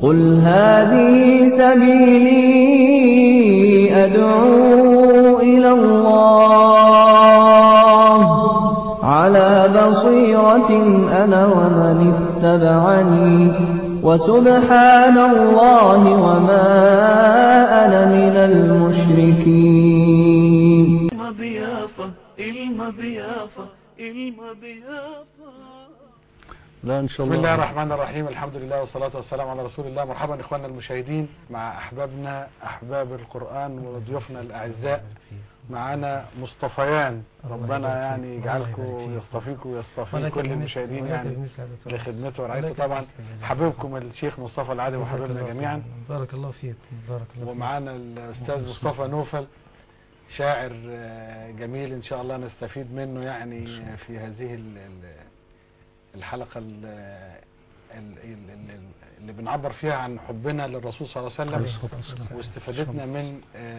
قل هذه سبيلي أدعو إلى الله على بصيرة أنا ومن اتبعني وسبحان الله وما أنا من المشركين. لا إن شاء الله. بسم الله الرحمن الرحيم، الحمد لله والصلاة والسلام على رسول الله. مرحبا إخواننا المشاهدين مع أحبابنا أحباب القرآن وضيوفنا الأعزاء. معنا مصطفيان، ربنا يعني يجعلكم يصطفيكم ويصطفي كل المشاهدين يعني لخدمته ورعايته. طبعا حبيبكم الشيخ مصطفى العادي وحبيبنا جميعا، بارك الله فيك. بارك الله فيك. ومعنا الأستاذ مصطفى نوفل، شاعر جميل إن شاء الله نستفيد منه يعني في هذه الحلقة اللي بنعبر فيها عن حبنا للرسول صلى الله عليه وسلم واستفادتنا من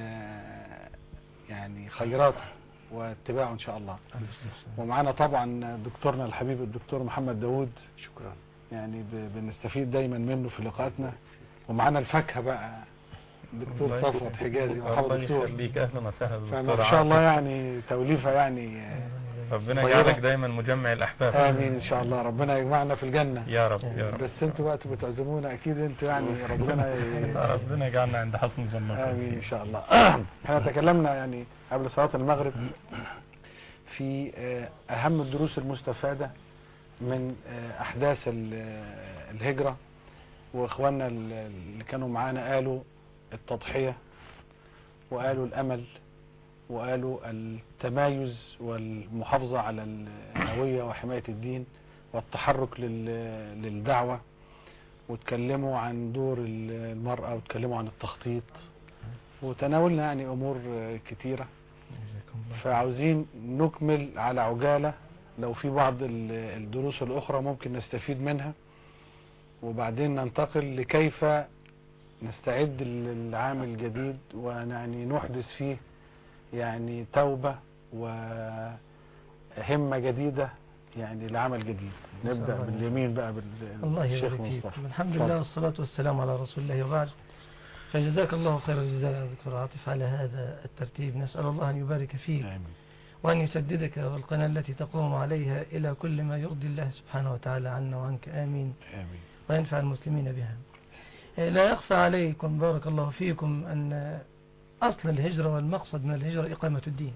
يعني خيراته واتباعه إن شاء الله. ومعنا طبعا دكتورنا الحبيب الدكتور محمد داود، شكرا، يعني بنستفيد دايما منه في لقاءاتنا. ومعنا الفاكهة بقى دكتور صفوت حجازي. الله يخليك، اهلا وسهلا. فما شاء الله يعني توليفة يعني ربنا يجعلك دايما مجمع الاحباب. امين ان شاء الله، ربنا يجمعنا في الجنة يا رب يا رب. بس انتوا وقت بتعزمونا اكيد انتوا يعني ربنا يجعلنا عند حسن ظنكم. امين ان شاء الله. احنا تكلمنا يعني قبل صلاة المغرب في اهم الدروس المستفادة من احداث الهجرة، واخواننا اللي كانوا معانا قالوا التضحية، وقالوا الامل، وقالوا التمايز والمحافظة على الهوية وحماية الدين والتحرك للدعوة، وتكلموا عن دور المرأة، وتكلموا عن التخطيط، وتناولنا يعني امور كتيرة. فعاوزين نكمل على عجالة، لو في بعض الدروس الاخرى ممكن نستفيد منها، وبعدين ننتقل لكيف نستعد للعام الجديد ويعني نحدث فيه يعني توبة وهمة جديدة يعني لعمل جديد. نبدأ باليمين بقى بالشيخ مصطفى. الحمد لله والصلاة والسلام على رسول الله وبعد. فجزاك الله خير الجزاء يا دكتور عاطف على هذا الترتيب. نسأل الله أن يبارك فيك وأن يسددك والقناة التي تقوم عليها إلى كل ما يرضي الله سبحانه وتعالى عنا وعنك. آمين. وينفع المسلمين بها. لا يخفى عليكم بارك الله فيكم أن أصل الهجرة والمقصد من الهجرة إقامة الدين.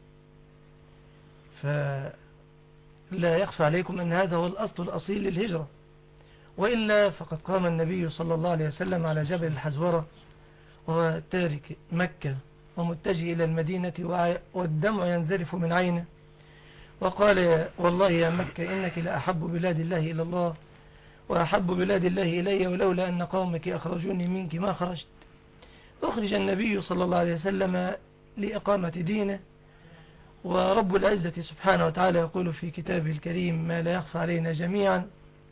فلا يخفى عليكم أن هذا هو الأصل الأصيل للهجرة، وإلا فقد قام النبي صلى الله عليه وسلم على جبل الحزورة وهو تارك مكة ومتجه إلى المدينة والدمع ينزرف من عينه، وقال والله يا مكة إنك لأحب بلاد الله إلى الله وأحب بلاد الله إلي، ولولا أن قومك أخرجوني منك ما خرجت. أخرج النبي صلى الله عليه وسلم لإقامة دينه، ورب العزة سبحانه وتعالى يقول في كتابه الكريم ما لا يخفى علينا جميعا: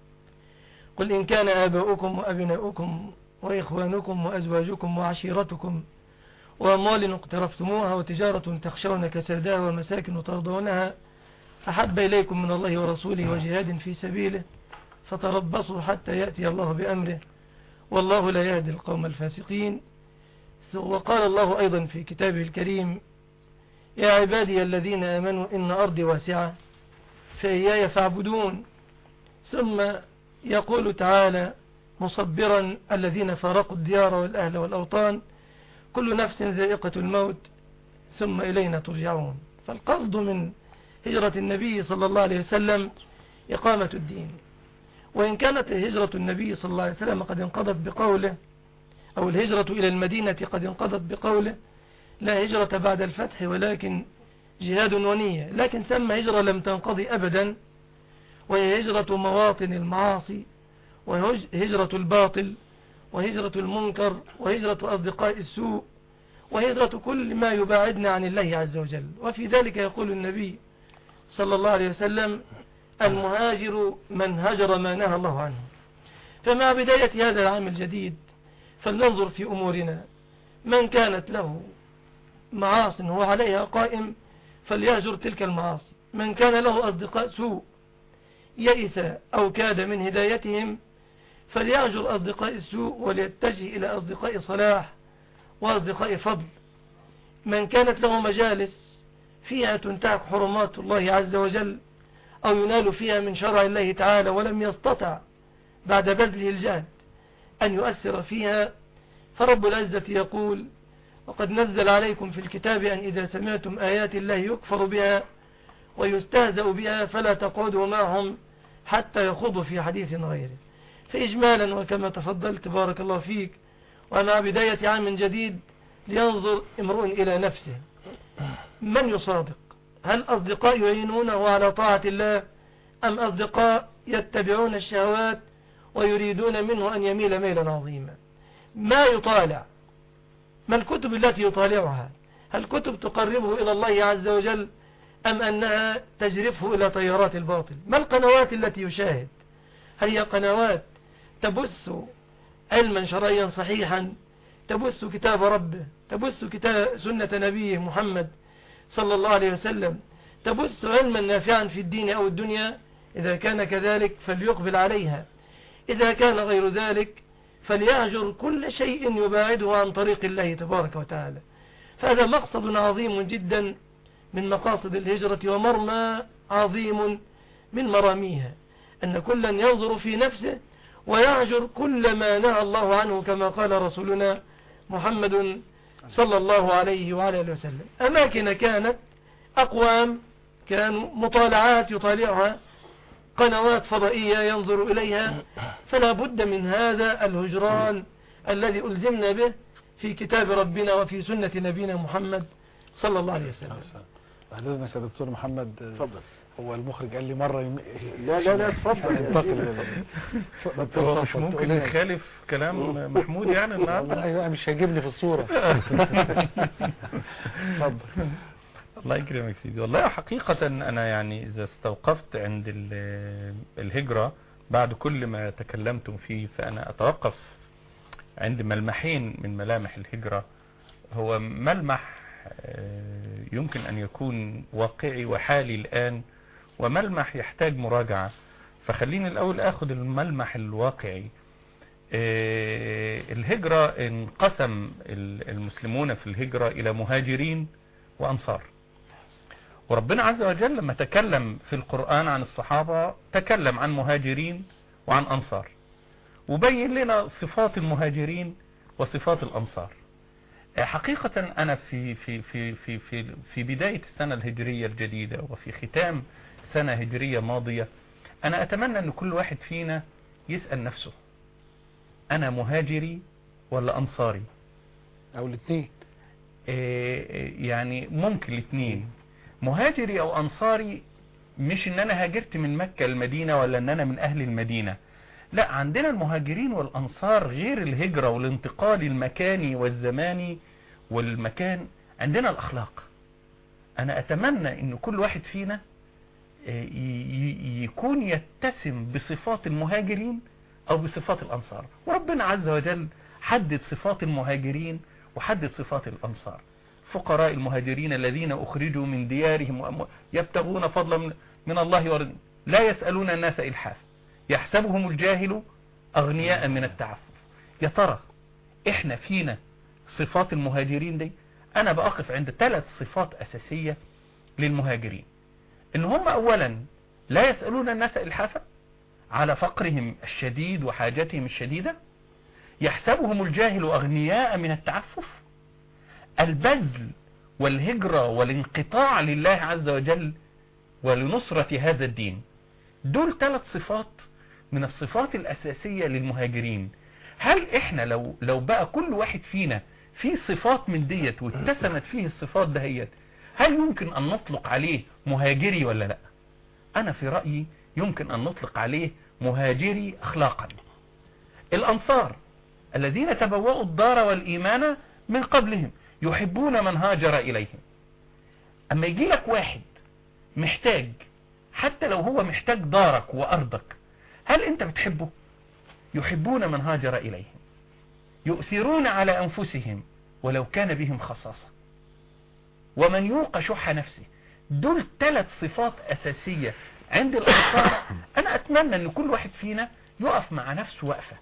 قل إن كان آباؤكم وأبناؤكم وإخوانكم وأزواجكم وعشيرتكم وأموال اقترفتموها وتجارة تخشون كسادها ومساكن ترضونها أحب إليكم من الله ورسوله وجهاد في سبيله فتربصوا حتى يأتي الله بأمره والله لا يهدي القوم الفاسقين. وقال الله أيضا في كتابه الكريم: يا عبادي الذين آمنوا إن أرضي واسعة فإياي فاعبدون. ثم يقول تعالى مصبرا الذين فارقوا الديار والأهل والأوطان كل نفس ذائقة الموت ثم إلينا ترجعون. فالقصد من هجرة النبي صلى الله عليه وسلم إقامة الدين. وإن كانت هجرة النبي صلى الله عليه وسلم قد انقضت بقوله، أو الهجرة إلى المدينة قد انقضت بقوله لا هجرة بعد الفتح ولكن جهاد ونية، لكن ثم هجرة لم تنقضي أبدا، وهي هجرة مواطن المعاصي وهجرة الباطل وهجرة المنكر وهجرة أصدقاء السوء وهجرة كل ما يباعدنا عن الله عز وجل. وفي ذلك يقول النبي صلى الله عليه وسلم: المهاجر من هجر ما نهى الله عنه. فمع بداية هذا العام الجديد فلننظر في أمورنا، من كانت له معاصٍ هو عليها قائم فليهجر تلك المعاصي، من كان له أصدقاء سوء يئس أو كاد من هدايتهم فليهجر أصدقاء السوء وليتجه إلى أصدقاء صلاح وأصدقاء فضل. من كانت له مجالس فيها تنتهك حرمات الله عز وجل أو ينال فيها من شرع الله تعالى ولم يستطع بعد بذله الجهد أن يؤثر فيها، فرب العزة يقول: وقد نزل عليكم في الكتاب أن إذا سمعتم آيات الله يكفر بها ويستهزأ بها فلا تقعدوا معهم حتى يخوضوا في حديث غيره. فإجمالا وكما تفضلت بارك الله فيك، ومع بداية عام جديد لينظر امرؤ إلى نفسه من يصادق، هل أصدقاء يعينونه على طاعة الله أم أصدقاء يتبعون الشهوات ويريدون منه أن يميل ميلا عظيما. ما يطالع، ما الكتب التي يطالعها، هل كتب تقربه إلى الله عز وجل أم أنها تجرفه إلى طيارات الباطل؟ ما القنوات التي يشاهد، هل هي قنوات تبث علما شرعيا صحيحا، تبث كتاب ربه، تبث كتاب سنة نبيه محمد صلى الله عليه وسلم، تبث علما نافعا في الدين أو الدنيا؟ إذا كان كذلك فليقبل عليها، إذا كان غير ذلك فليهجر كل شيء يباعده عن طريق الله تبارك وتعالى. فهذا مقصد عظيم جدا من مقاصد الهجرة ومرمى عظيم من مراميها، أن كلا ينظر في نفسه ويهجر كل ما نهى الله عنه كما قال رسولنا محمد صلى الله عليه وعلى آله وسلم. أماكن كانت أقوام كانوا مطالعات يطالعها، قنوات فضائية ينظر إليها، فلا بد من هذا الهجران الذي ألزمنا به في كتاب ربنا وفي سنة نبينا محمد صلى الله عليه وسلم. بعد إذنك يا دكتور محمد، اتفضل. هو المخرج قال لي مرة لا اتفضل. هو مش ممكن يخالف كلام محمود يعني النهارده؟ والله مش هيجيبني في الصورة. اتفضل. الله يكرمك سيدي. والله حقيقة أنا يعني إذا استوقفت عند الهجرة بعد كل ما تكلمتم فيه، فأنا أتوقف عند ملمحين من ملامح الهجرة. هو ملمح يمكن أن يكون واقعي وحالي الآن، وملمح يحتاج مراجعة. فخليني الأول أخذ الملمح الواقعي. الهجرة انقسم المسلمون في الهجرة إلى مهاجرين وأنصار. وربنا عز وجل لما تكلم في القرآن عن الصحابة تكلم عن مهاجرين وعن أنصار، وبين لنا صفات المهاجرين وصفات الأنصار. حقيقة أنا في بداية السنة الهجرية الجديدة وفي ختام سنة هجرية ماضية، أنا أتمنى أن كل واحد فينا يسأل نفسه: أنا مهاجري ولا أنصاري؟ أو الاثنين. يعني ممكن الاثنين. مهاجري أو أنصاري مش ان انا هاجرت من مكة المدينة ولا ان انا من اهل المدينة، لا، عندنا المهاجرين والأنصار غير الهجرة والانتقال المكاني والزماني والمكان، عندنا الأخلاق. أنا أتمنى أن كل واحد فينا يكون يتسم بصفات المهاجرين أو بصفات الأنصار. وربنا عز وجل حدد صفات المهاجرين وحدد صفات الأنصار: فقراء المهاجرين الذين أخرجوا من ديارهم يبتغون فضلا من الله ورضوانه لا يسألون الناس إلحافا يحسبهم الجاهل أغنياء من التعفف. يا ترى إحنا فينا صفات المهاجرين دي؟ أنا بأقف عند 3 صفات أساسية للمهاجرين: إن هم أولا لا يسألون الناس إلحافا على فقرهم الشديد وحاجتهم الشديدة، يحسبهم الجاهل أغنياء من التعفف، البذل والهجرة والانقطاع لله عز وجل ولنصرة هذا الدين. دول 3 صفات من الصفات الأساسية للمهاجرين. هل احنا لو بقى كل واحد فينا في صفات من ديت واتسمت فيه الصفات دهيت، هل يمكن أن نطلق عليه مهاجري ولا لا؟ أنا في رأيي يمكن أن نطلق عليه مهاجري أخلاقا. الأنصار الذين تبوأوا الدار والإيمان من قبلهم يحبون من هاجر إليهم. أما يجي لك واحد محتاج، حتى لو هو محتاج دارك وأرضك، هل أنت بتحبه؟ يحبون من هاجر إليهم، يؤثرون على أنفسهم ولو كان بهم خصاصة، ومن يوق شح نفسه. دول 3 صفات أساسية عند الأنصار. أنا أتمنى أن كل واحد فينا يقف مع نفسه وقفة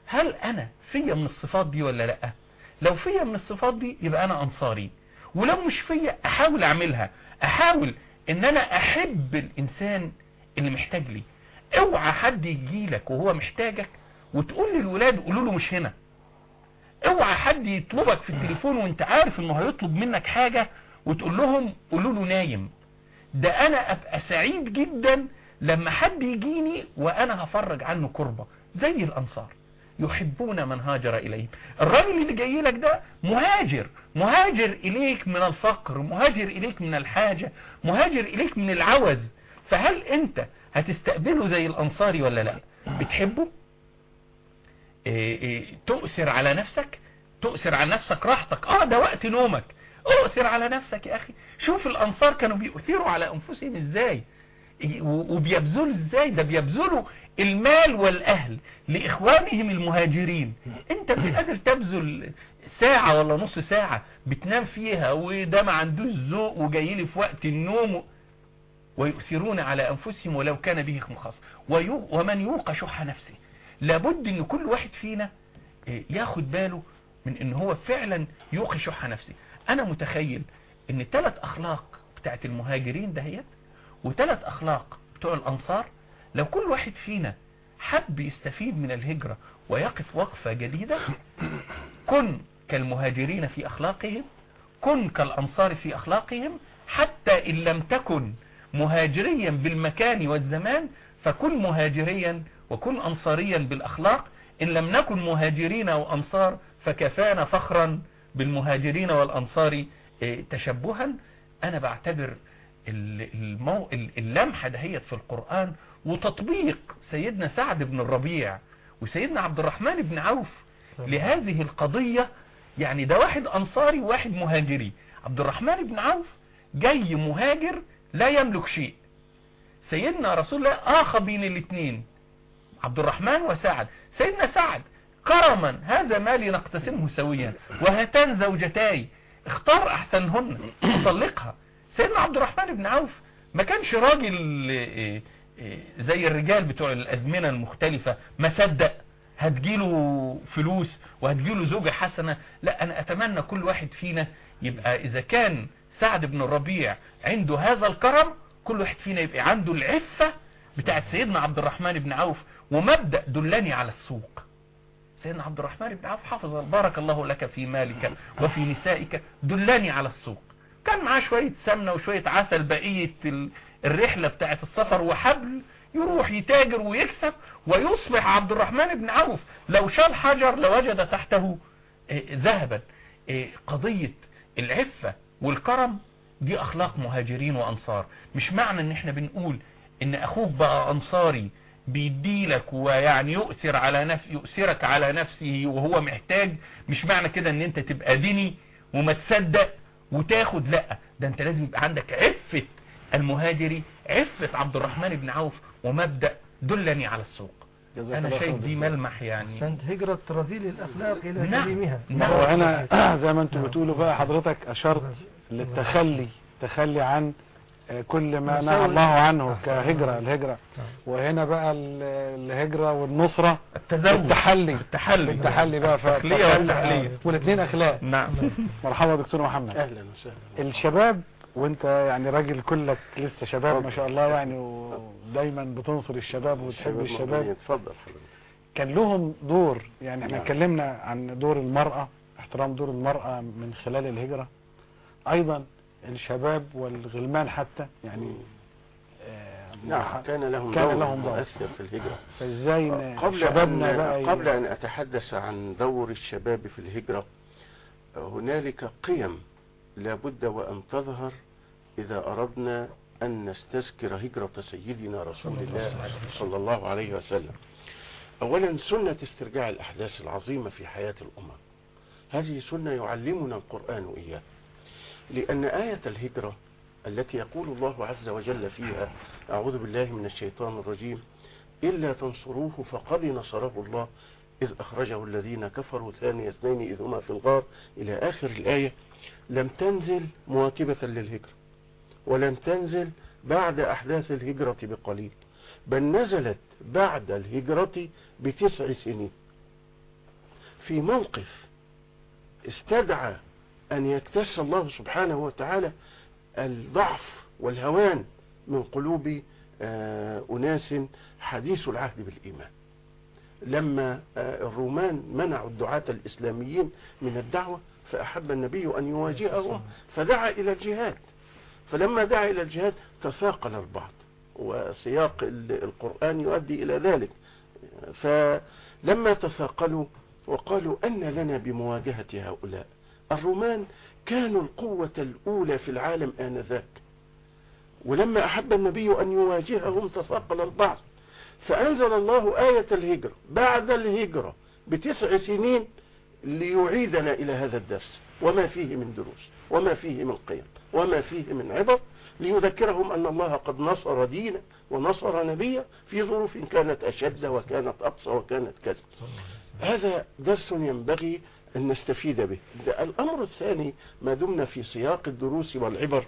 هل انا فيا من الصفات دي ولا لا؟ لو فيا من الصفات دي يبقى انا انصاري، ولو مش فيا احاول اعملها، احاول ان انا احب الانسان اللي محتاج لي. اوعى حد يجيلك وهو محتاجك وتقول للولاد قولوا له مش هنا. اوعى حد يطلبك في التليفون وانت عارف انه هيطلب منك حاجة وتقول لهم قولوا له نايم. ده انا ابقى سعيد جدا لما حد يجيني وانا هفرج عنه كربة، زي الانصار يحبون من هاجر اليهم. الراجل اللي جاي لك ده مهاجر اليك من الفقر، مهاجر اليك من الحاجة، مهاجر اليك من العوز. فهل انت هتستقبله زي الانصاري ولا لا؟ بتحبه؟ تؤثر على نفسك راحتك. ده وقت نومك، اؤثر على نفسك يا اخي. شوف الانصار كانوا بيؤثروا على انفسهم ازاي وبيبذلوا ازاي. ده بيبذلوا المال والاهل لاخوانهم المهاجرين. انت بتقدر تبذل ساعة ولا نص ساعة بتنام فيها وده ما عندوش ذوق وجاي لي في وقت النوم، ويؤثرون على انفسهم ولو كان بهم خاصة. ومن يوق شح نفسه. لابد ان كل واحد فينا ياخد باله من ان هو فعلا يوقي شح نفسه. انا متخيل ان 3 اخلاق بتاعت المهاجرين دهيت و3 اخلاق بتوع الانصار، لو كل واحد فينا حب يستفيد من الهجرة ويقف وقفة جديدة، كن كالمهاجرين في اخلاقهم، كن كالانصار في اخلاقهم، حتى ان لم تكن مهاجريا بالمكان والزمان فكن مهاجريا وكن أنصاريا بالأخلاق. إن لم نكن مهاجرين وأنصار فكفانا فخرا بالمهاجرين والأنصار تشبها. أنا بعتبر اللمحة دهيت في القرآن وتطبيق سيدنا سعد بن الربيع وسيدنا عبد الرحمن بن عوف لهذه القضية. يعني ده واحد أنصاري وواحد مهاجري. عبد الرحمن بن عوف جاي مهاجر لا يملك شيء. سيدنا رسول الله آخى بين الاثنين، عبد الرحمن وسعد. سيدنا سعد كرما هذا مالي نقتسمه سويا وهاتان زوجتاي اختار احسنهن وطلقها. سيدنا عبد الرحمن بن عوف ما كانش راجل زي الرجال بتوع الازمنة المختلفة ما صدق هتجيله فلوس وهتجيله زوجة حسنة. لا، انا اتمنى كل واحد فينا يبقى اذا كان سعد بن الربيع عنده هذا الكرم، كل واحد فينا يبقى عنده العفة بتاعت سيدنا عبد الرحمن بن عوف ومبدأ دلني على السوق. سيدنا عبد الرحمن بن عوف حافظ بارك الله لك في مالك وفي نسائك دلني على السوق. كان معاه شوية سمنة وشوية عسل بقية الرحلة بتاعت السفر وحبل، يروح يتاجر ويكسب ويصبح عبد الرحمن بن عوف لو شال حجر لوجد تحته ذهبا. قضية العفة والكرم دي اخلاق مهاجرين وانصار. مش معنى ان احنا بنقول ان اخوك بقى انصاري بيديلك ويعني يؤثرك على نفسه وهو محتاج، مش معنى كده ان انت تبقى ديني وما تصدق وتاخد. لا، ده انت لازم يبقى عندك عفة المهاجري، عفة عبد الرحمن بن عوف، ومبدأ دلني على السوق. انا شايف دي ملمح يعني عشان هجرة رذيل الاخلاق الى كريمها. وهنا زي ما انتم بتقولوا بقى حضرتك اشرت للتخلي عن كل ما نهى الله عنه كهجرة الهجرة. وهنا بقى الهجرة والنصرة التحلي بقى التخلية والتحلية والاثنين اخلاق. نعم. مرحبا دكتور محمد. اهلا وسهلا. الشباب وانت يعني راجل كلك لسه شباب ما شاء الله يعني، ودايما بتنصر الشباب وتحب الشباب. اتفضل حضرتك. كان لهم دور، يعني احنا اتكلمنا عن دور المرأة، احترام دور المرأة من خلال الهجرة. ايضا الشباب والغلمان حتى يعني نعم كان لهم دور مؤثر في الهجرة. فازاي شبابنا بقى قبل ان اتحدث عن دور الشباب في الهجرة، هنالك قيم لابد وان تظهر اذا اردنا ان نستذكر هجرة سيدنا رسول الله صلى الله عليه وسلم. اولا سنة استرجاع الاحداث العظيمة في حياة الامم، هذه سنة يعلمنا القرآن اياها، لأن آية الهجرة التي يقول الله عز وجل فيها أعوذ بالله من الشيطان الرجيم إلا تنصروه فقد نصره الله إذ أخرجه الذين كفروا ثاني اثنين إذ هما في الغار إلى آخر الآية، لم تنزل مواكبة للهجرة ولم تنزل بعد أحداث الهجرة بقليل، بل نزلت بعد الهجرة ب9 سنين. في موقف استدعى أن يكتس الله سبحانه وتعالى الضعف والهوان من قلوب أناس حديث العهد بالإيمان. لما الرومان منعوا الدعاة الإسلاميين من الدعوة، فأحب النبي أن يواجههم فدعا إلى الجهاد. فلما دعا إلى الجهاد تثاقل البعض، وسياق القرآن يؤدي إلى ذلك. فلما تثاقلوا وقالوا أن لنا بمواجهة هؤلاء، الرومان كانوا القوة الأولى في العالم آنذاك، ولما أحب النبي أن يواجههم تثاقل البعض، فأنزل الله آية الهجرة بعد الهجرة ب9 سنين ليعيدنا إلى هذا الدرس وما فيه من دروس وما فيه من قيم وما فيه من عبر، ليذكرهم أن الله قد نصر دينا ونصر نبيا في ظروف كانت أشد وكانت أقصى وكانت كذا. هذا درس ينبغي أن نستفيد به. الأمر الثاني، ما دمنا في سياق الدروس والعبر،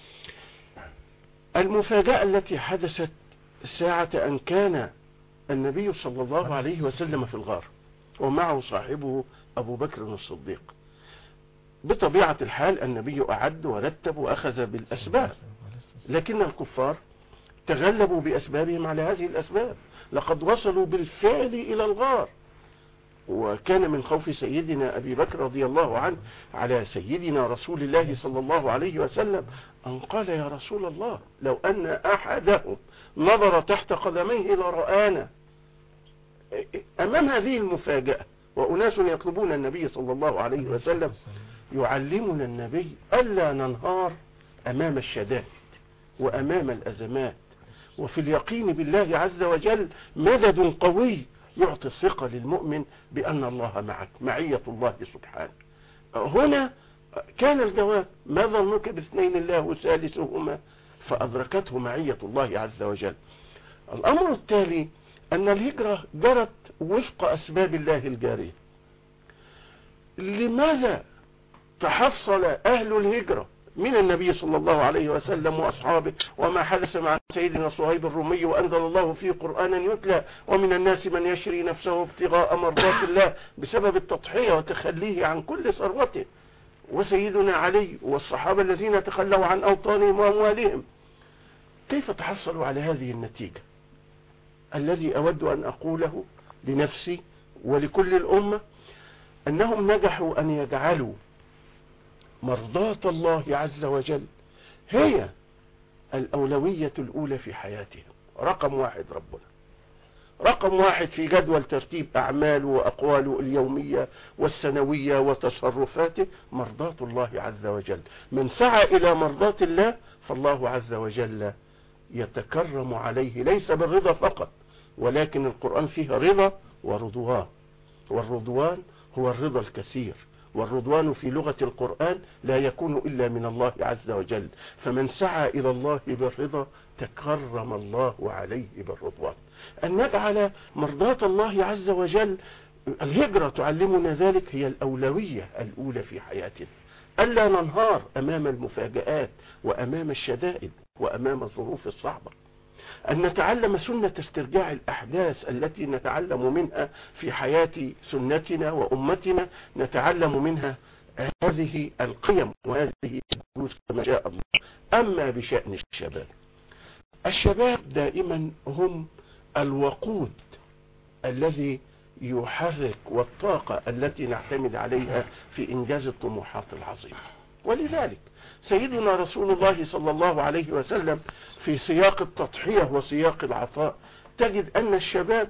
المفاجأة التي حدثت ساعة أن كان النبي صلى الله عليه وسلم في الغار ومعه صاحبه أبو بكر الصديق. بطبيعة الحال النبي أعد ورتب وأخذ بالأسباب، لكن الكفار تغلبوا بأسبابهم على هذه الأسباب. لقد وصلوا بالفعل إلى الغار، وكان من خوف سيدنا أبي بكر رضي الله عنه على سيدنا رسول الله صلى الله عليه وسلم أن قال: يا رسول الله، لو أن أحدهم نظر تحت قدميه لرآنا. أمام هذه المفاجأة وأناس يطلبون النبي صلى الله عليه وسلم، يعلمنا النبي ألا ننهار أمام الشدائد وأمام الأزمات، وفي اليقين بالله عز وجل مدد قوي يعطي الثقة للمؤمن بأن الله معك، معية الله سبحانه. هنا كان الجواب: ما ظنك باثنين الله ثالثهما؟ فأدركته معية الله عز وجل. الأمر التالي أن الهجرة جرت وفق أسباب الله الجارية. لماذا تحصل أهل الهجرة من النبي صلى الله عليه وسلم وأصحابه وما حدث مع سيدنا صهيب الرومي، وأنزل الله فيه قرآنا يتلى: ومن الناس من يشري نفسه ابتغاء مرضات الله، بسبب التضحية وتخليه عن كل ثروته. وسيدنا علي والصحابة الذين تخلوا عن أوطانهم وأموالهم. كيف تحصلوا على هذه النتيجة؟ الذي أود أن أقوله لنفسي ولكل الأمة أنهم نجحوا أن يجعلوا مرضاة الله عز وجل هي الأولوية الأولى في حياتهم. رقم واحد ربنا، رقم واحد في جدول ترتيب أعماله وأقواله اليومية والسنوية وتصرفاته مرضاة الله عز وجل. من سعى إلى مرضاة الله فالله عز وجل يتكرم عليه، ليس بالرضا فقط، ولكن القرآن فيه رضا ورضوان، والرضوان هو الرضا الكثير، والرضوان في لغة القرآن لا يكون إلا من الله عز وجل. فمن سعى إلى الله بالرضا تكرم الله عليه بالرضوان. أن نجعل مرضاة الله عز وجل، الهجرة تعلمنا ذلك، هي الأولوية الأولى في حياتنا. ألا ننهار أمام المفاجآت وأمام الشدائد وأمام الظروف الصعبة. أن نتعلم سنة استرجاع الأحداث التي نتعلم منها في حياة سنتنا وأمتنا، نتعلم منها هذه القيم وهذه الدروس كما جاء الله. أما بشأن الشباب دائما هم الوقود الذي يحرك والطاقة التي نعتمد عليها في إنجاز الطموحات العظيمة. ولذلك سيدنا رسول الله صلى الله عليه وسلم في سياق التضحية وسياق العطاء تجد أن الشباب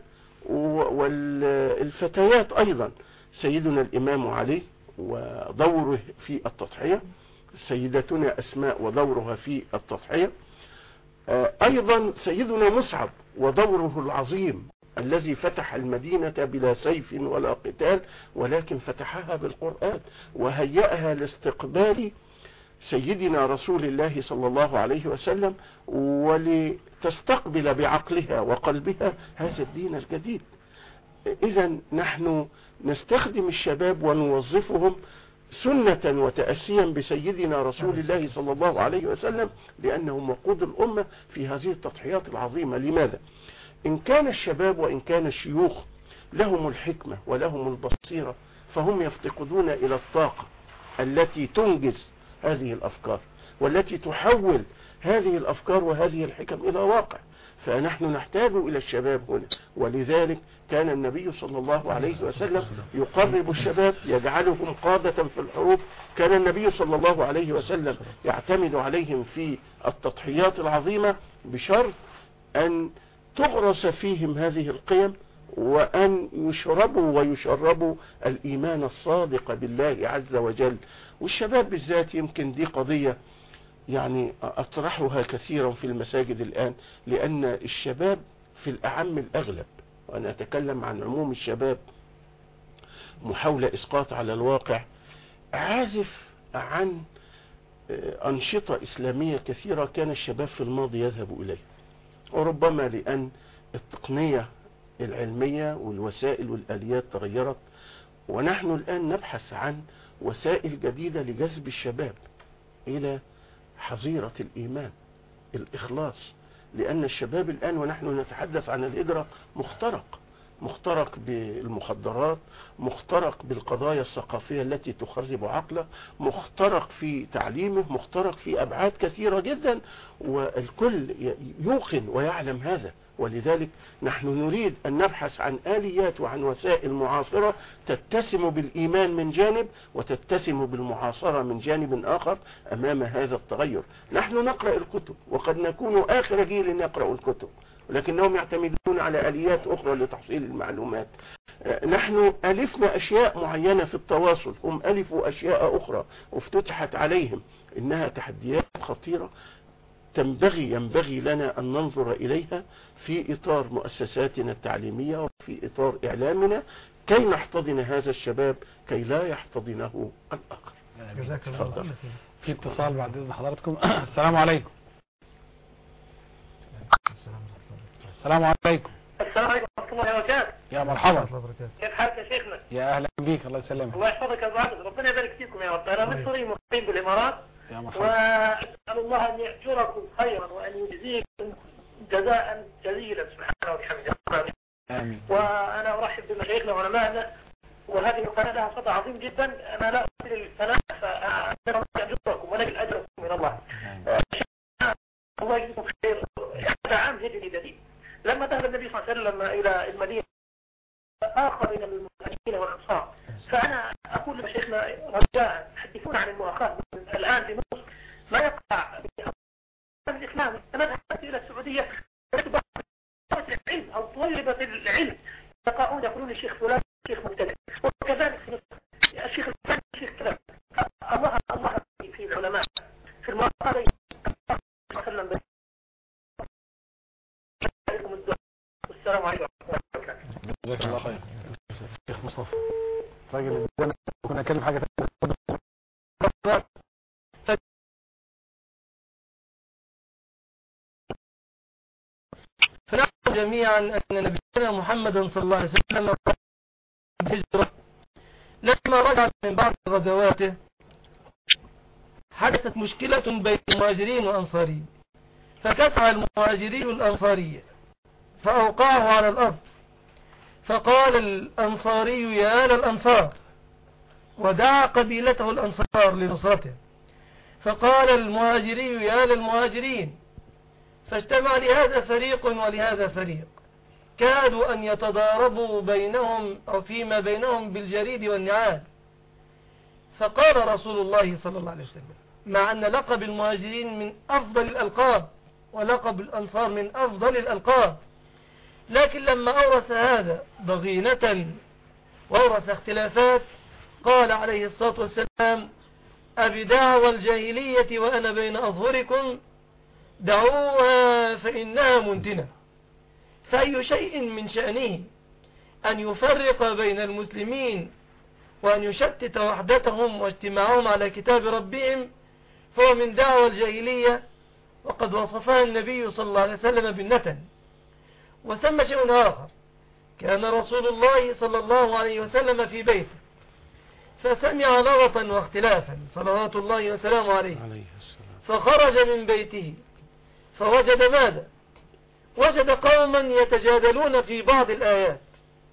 والفتيات أيضا، سيدنا الإمام علي ودوره في التضحية، سيدتنا أسماء ودورها في التضحية، أيضا سيدنا مصعب ودوره العظيم الذي فتح المدينة بلا سيف ولا قتال، ولكن فتحها بالقرآن وهيأها لاستقبال سيدنا رسول الله صلى الله عليه وسلم ولتستقبل بعقلها وقلبها هذا الدين الجديد. إذا نحن نستخدم الشباب ونوظفهم سنة وتأسيا بسيدنا رسول الله صلى الله عليه وسلم، لأنهم وقود الأمة في هذه التضحيات العظيمة. لماذا؟ إن كان الشباب وإن كان الشيوخ لهم الحكمة ولهم البصيرة، فهم يفتقدون إلى الطاقة التي تنجز هذه الأفكار والتي تحول هذه الأفكار وهذه الحكم إلى واقع. فنحن نحتاج إلى الشباب هنا، ولذلك كان النبي صلى الله عليه وسلم يقرب الشباب، يجعلهم قادة في الحروب. كان النبي صلى الله عليه وسلم يعتمد عليهم في التضحيات العظيمة بشرط أن تغرس فيهم هذه القيم، وأن يشربوا ويشربوا الإيمان الصادق بالله عز وجل. والشباب بالذات يمكن دي قضية يعني أطرحها كثيرا في المساجد الآن، لأن الشباب في الأعم الأغلب، وأنا أتكلم عن عموم الشباب محاولة إسقاط على الواقع، عازف عن أنشطة إسلامية كثيرة كان الشباب في الماضي يذهب إليها، وربما لأن التقنية العلمية والوسائل والآليات تغيرت، ونحن الآن نبحث عن وسائل جديدة لجذب الشباب إلى حظيرة الإيمان، الإخلاص. لأن الشباب الآن ونحن نتحدث عن الهجرة مخترق بالمخدرات، مخترق بالقضايا الثقافية التي تخرب عقله، مخترق في تعليمه، مخترق في أبعاد كثيرة جدا، والكل يوقن ويعلم هذا. ولذلك نحن نريد أن نبحث عن آليات وعن وسائل معاصرة تتسم بالإيمان من جانب، وتتسم بالمعاصرة من جانب آخر أمام هذا التغير. نحن نقرأ الكتب، وقد نكون آخر جيل يقرأ الكتب، ولكنهم يعتمدون على آليات أخرى لتحصيل المعلومات. نحن ألفنا أشياء معينة في التواصل، هم ألفوا أشياء أخرى وافتتحت عليهم، إنها تحديات خطيرة ينبغي لنا أن ننظر إليها في إطار مؤسساتنا التعليمية وفي إطار إعلامنا، كي نحتضن هذا الشباب كي لا يحتضنه الآخر. جزاك الله خير. في اتصال بعد إذن حضراتكم. السلام عليكم. السلام عليكم. السلام عليكم ورحمة الله وبركاته. يا مرحبا. كيف حالك يا شيخنا؟ يا أهلا بك، الله يسلمك. الله يحفظك يا أبو عبد، ربنا يبارك فيكم يا رب. أنا مصري مقيم بالإمارات، يا مرحبا. وأسأل الله أن يأجركم خيرا وأن يجزيكم جزاء جزيلا سبحانه وبحمده. آمين. وأنا أرحب بمشايخنا وعلمائنا، وهذه القناة لها صدى عظيم جدا. أنا لا أريد الثناء، فأنا أجركم ولكن أجركم من الله. الله يجزيكم خير. هذا عام هجري جديد. لما ذهب النبي صلى الله عليه وسلم إلى المدينة آخر من المهاجرين والأنصار، فأنا أقول لشيخنا رجاء حدثونا عن المؤاخاة الآن في مصر، لا يقع الإسلام. أنا ذهبت إلى السعودية طلبة العلم أو طلبة العلم يقعون يقولون الشيخ فلان شيخ مبتدع، وكذلك في مصر الشيخ الفلاني شيخ كذا. الله في العلماء في المقالة وسلم. السلام عليكم ورحمة الله وبركاته. جزاك الله خير. شيخ مصطفى راجل كنا نتكلم حاجة ثانية. فنعلم جميعا أن نبينا محمدا صلى الله عليه وسلم الهجرة لما رجع من بعض غزواته حدثت مشكلة بين المهاجرين والأنصاريين، فكسع المهاجري الأنصاري فأوقعه على الأرض، فقال الأنصاري يا آل الأنصار، ودعا قبيلته الأنصار لنصرته، فقال المهاجري يا آل المهاجرين، فاجتمع لهذا فريق ولهذا فريق، كادوا أن يتضاربوا بينهم أو فيما بينهم بالجريد والنعال. فقال رسول الله صلى الله عليه وسلم مع أن لقب المهاجرين من أفضل الألقاب ولقب الأنصار من أفضل الألقاب، لكن لما أورث هذا ضغينة وأورث اختلافات قال عليه الصلاة والسلام أبدعوى الجاهلية وأنا بين أظهركم دعوها فإنها منتنة. فأي شيء من شأنه أن يفرق بين المسلمين وأن يشتت وحدتهم واجتماعهم على كتاب ربهم فهو من دعوى الجاهلية، وقد وصفها النبي صلى الله عليه وسلم بالنتن. وثم شيء آخر، كان رسول الله صلى الله عليه وسلم في بيته فسمع لغطا واختلافا صلوات الله وسلامه عليه، فخرج من بيته فوجد ماذا؟ وجد قوما يتجادلون في بعض الآيات،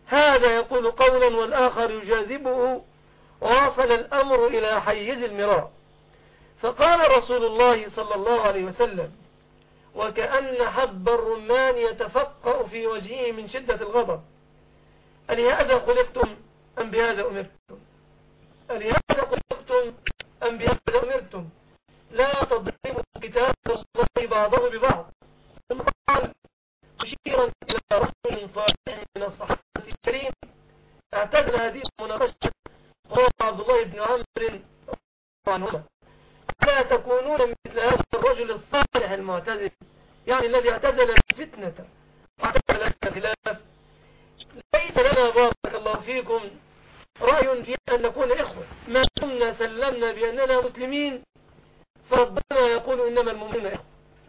هذا يقول قولا والآخر يجاذبه، ووصل الأمر إلى حيز المراء. فقال رسول الله صلى الله عليه وسلم: وكأن حب الرمان يتفقأ في وجهه من شدة الغضب: ألهذا خلقتم أم بهذا أمرتم؟ ألهذا خلقتم أم بهذا أمرتم؟ لا تضربوا كتاب الله بعضه ببعض. ثم قال مشيرا إلى رجل صالح من الصحابة الكريم اعتزل هذه المناقشة هو عبد الله بن عمرو عنهما: لا تكونون مثل هذا الرجل الصالح المعتزل، يعني الذي اعتزل الفتنة واعتزل الخلاف. ليس لنا بارك الله فيكم رأي في أن نكون إخوة، ما كنا سلمنا بأننا مسلمين، فربنا يقول إنما المؤمنون إخوة،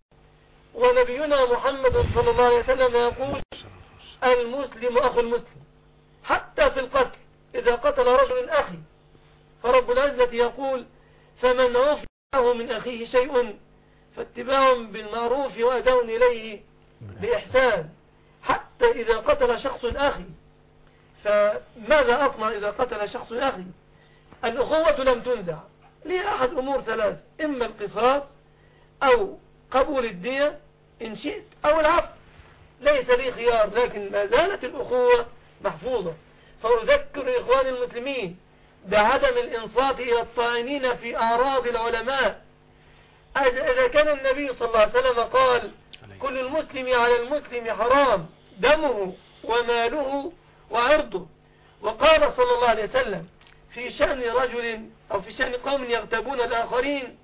ونبينا محمد صلى الله عليه وسلم يقول المسلم أخو المسلم حتى في القتل إذا قتل رجل أخي، فرب العزة يقول فمن عفي له من أخيه شيء فاتباع بالمعروف وأداء إليه بإحسان. حتى إذا قتل شخص أخي، فماذا أصنع إذا قتل شخص أخي؟ الأخوة لم تنزع لأحد أمور ثلاث: إما القصاص أو قبول الدية إن شئت أو العفو. ليس لي خيار، لكن ما زالت الأخوة محفوظة. فأذكر إخواني المسلمين بعدم الإنصات إلى الطاعنين في أعراض العلماء. إذا كان النبي صلى الله عليه وسلم قال كل المسلم على المسلم حرام دمه وماله وعرضه، وقال صلى الله عليه وسلم في شأن رجل أو في شأن قوم يغتابون الآخرين: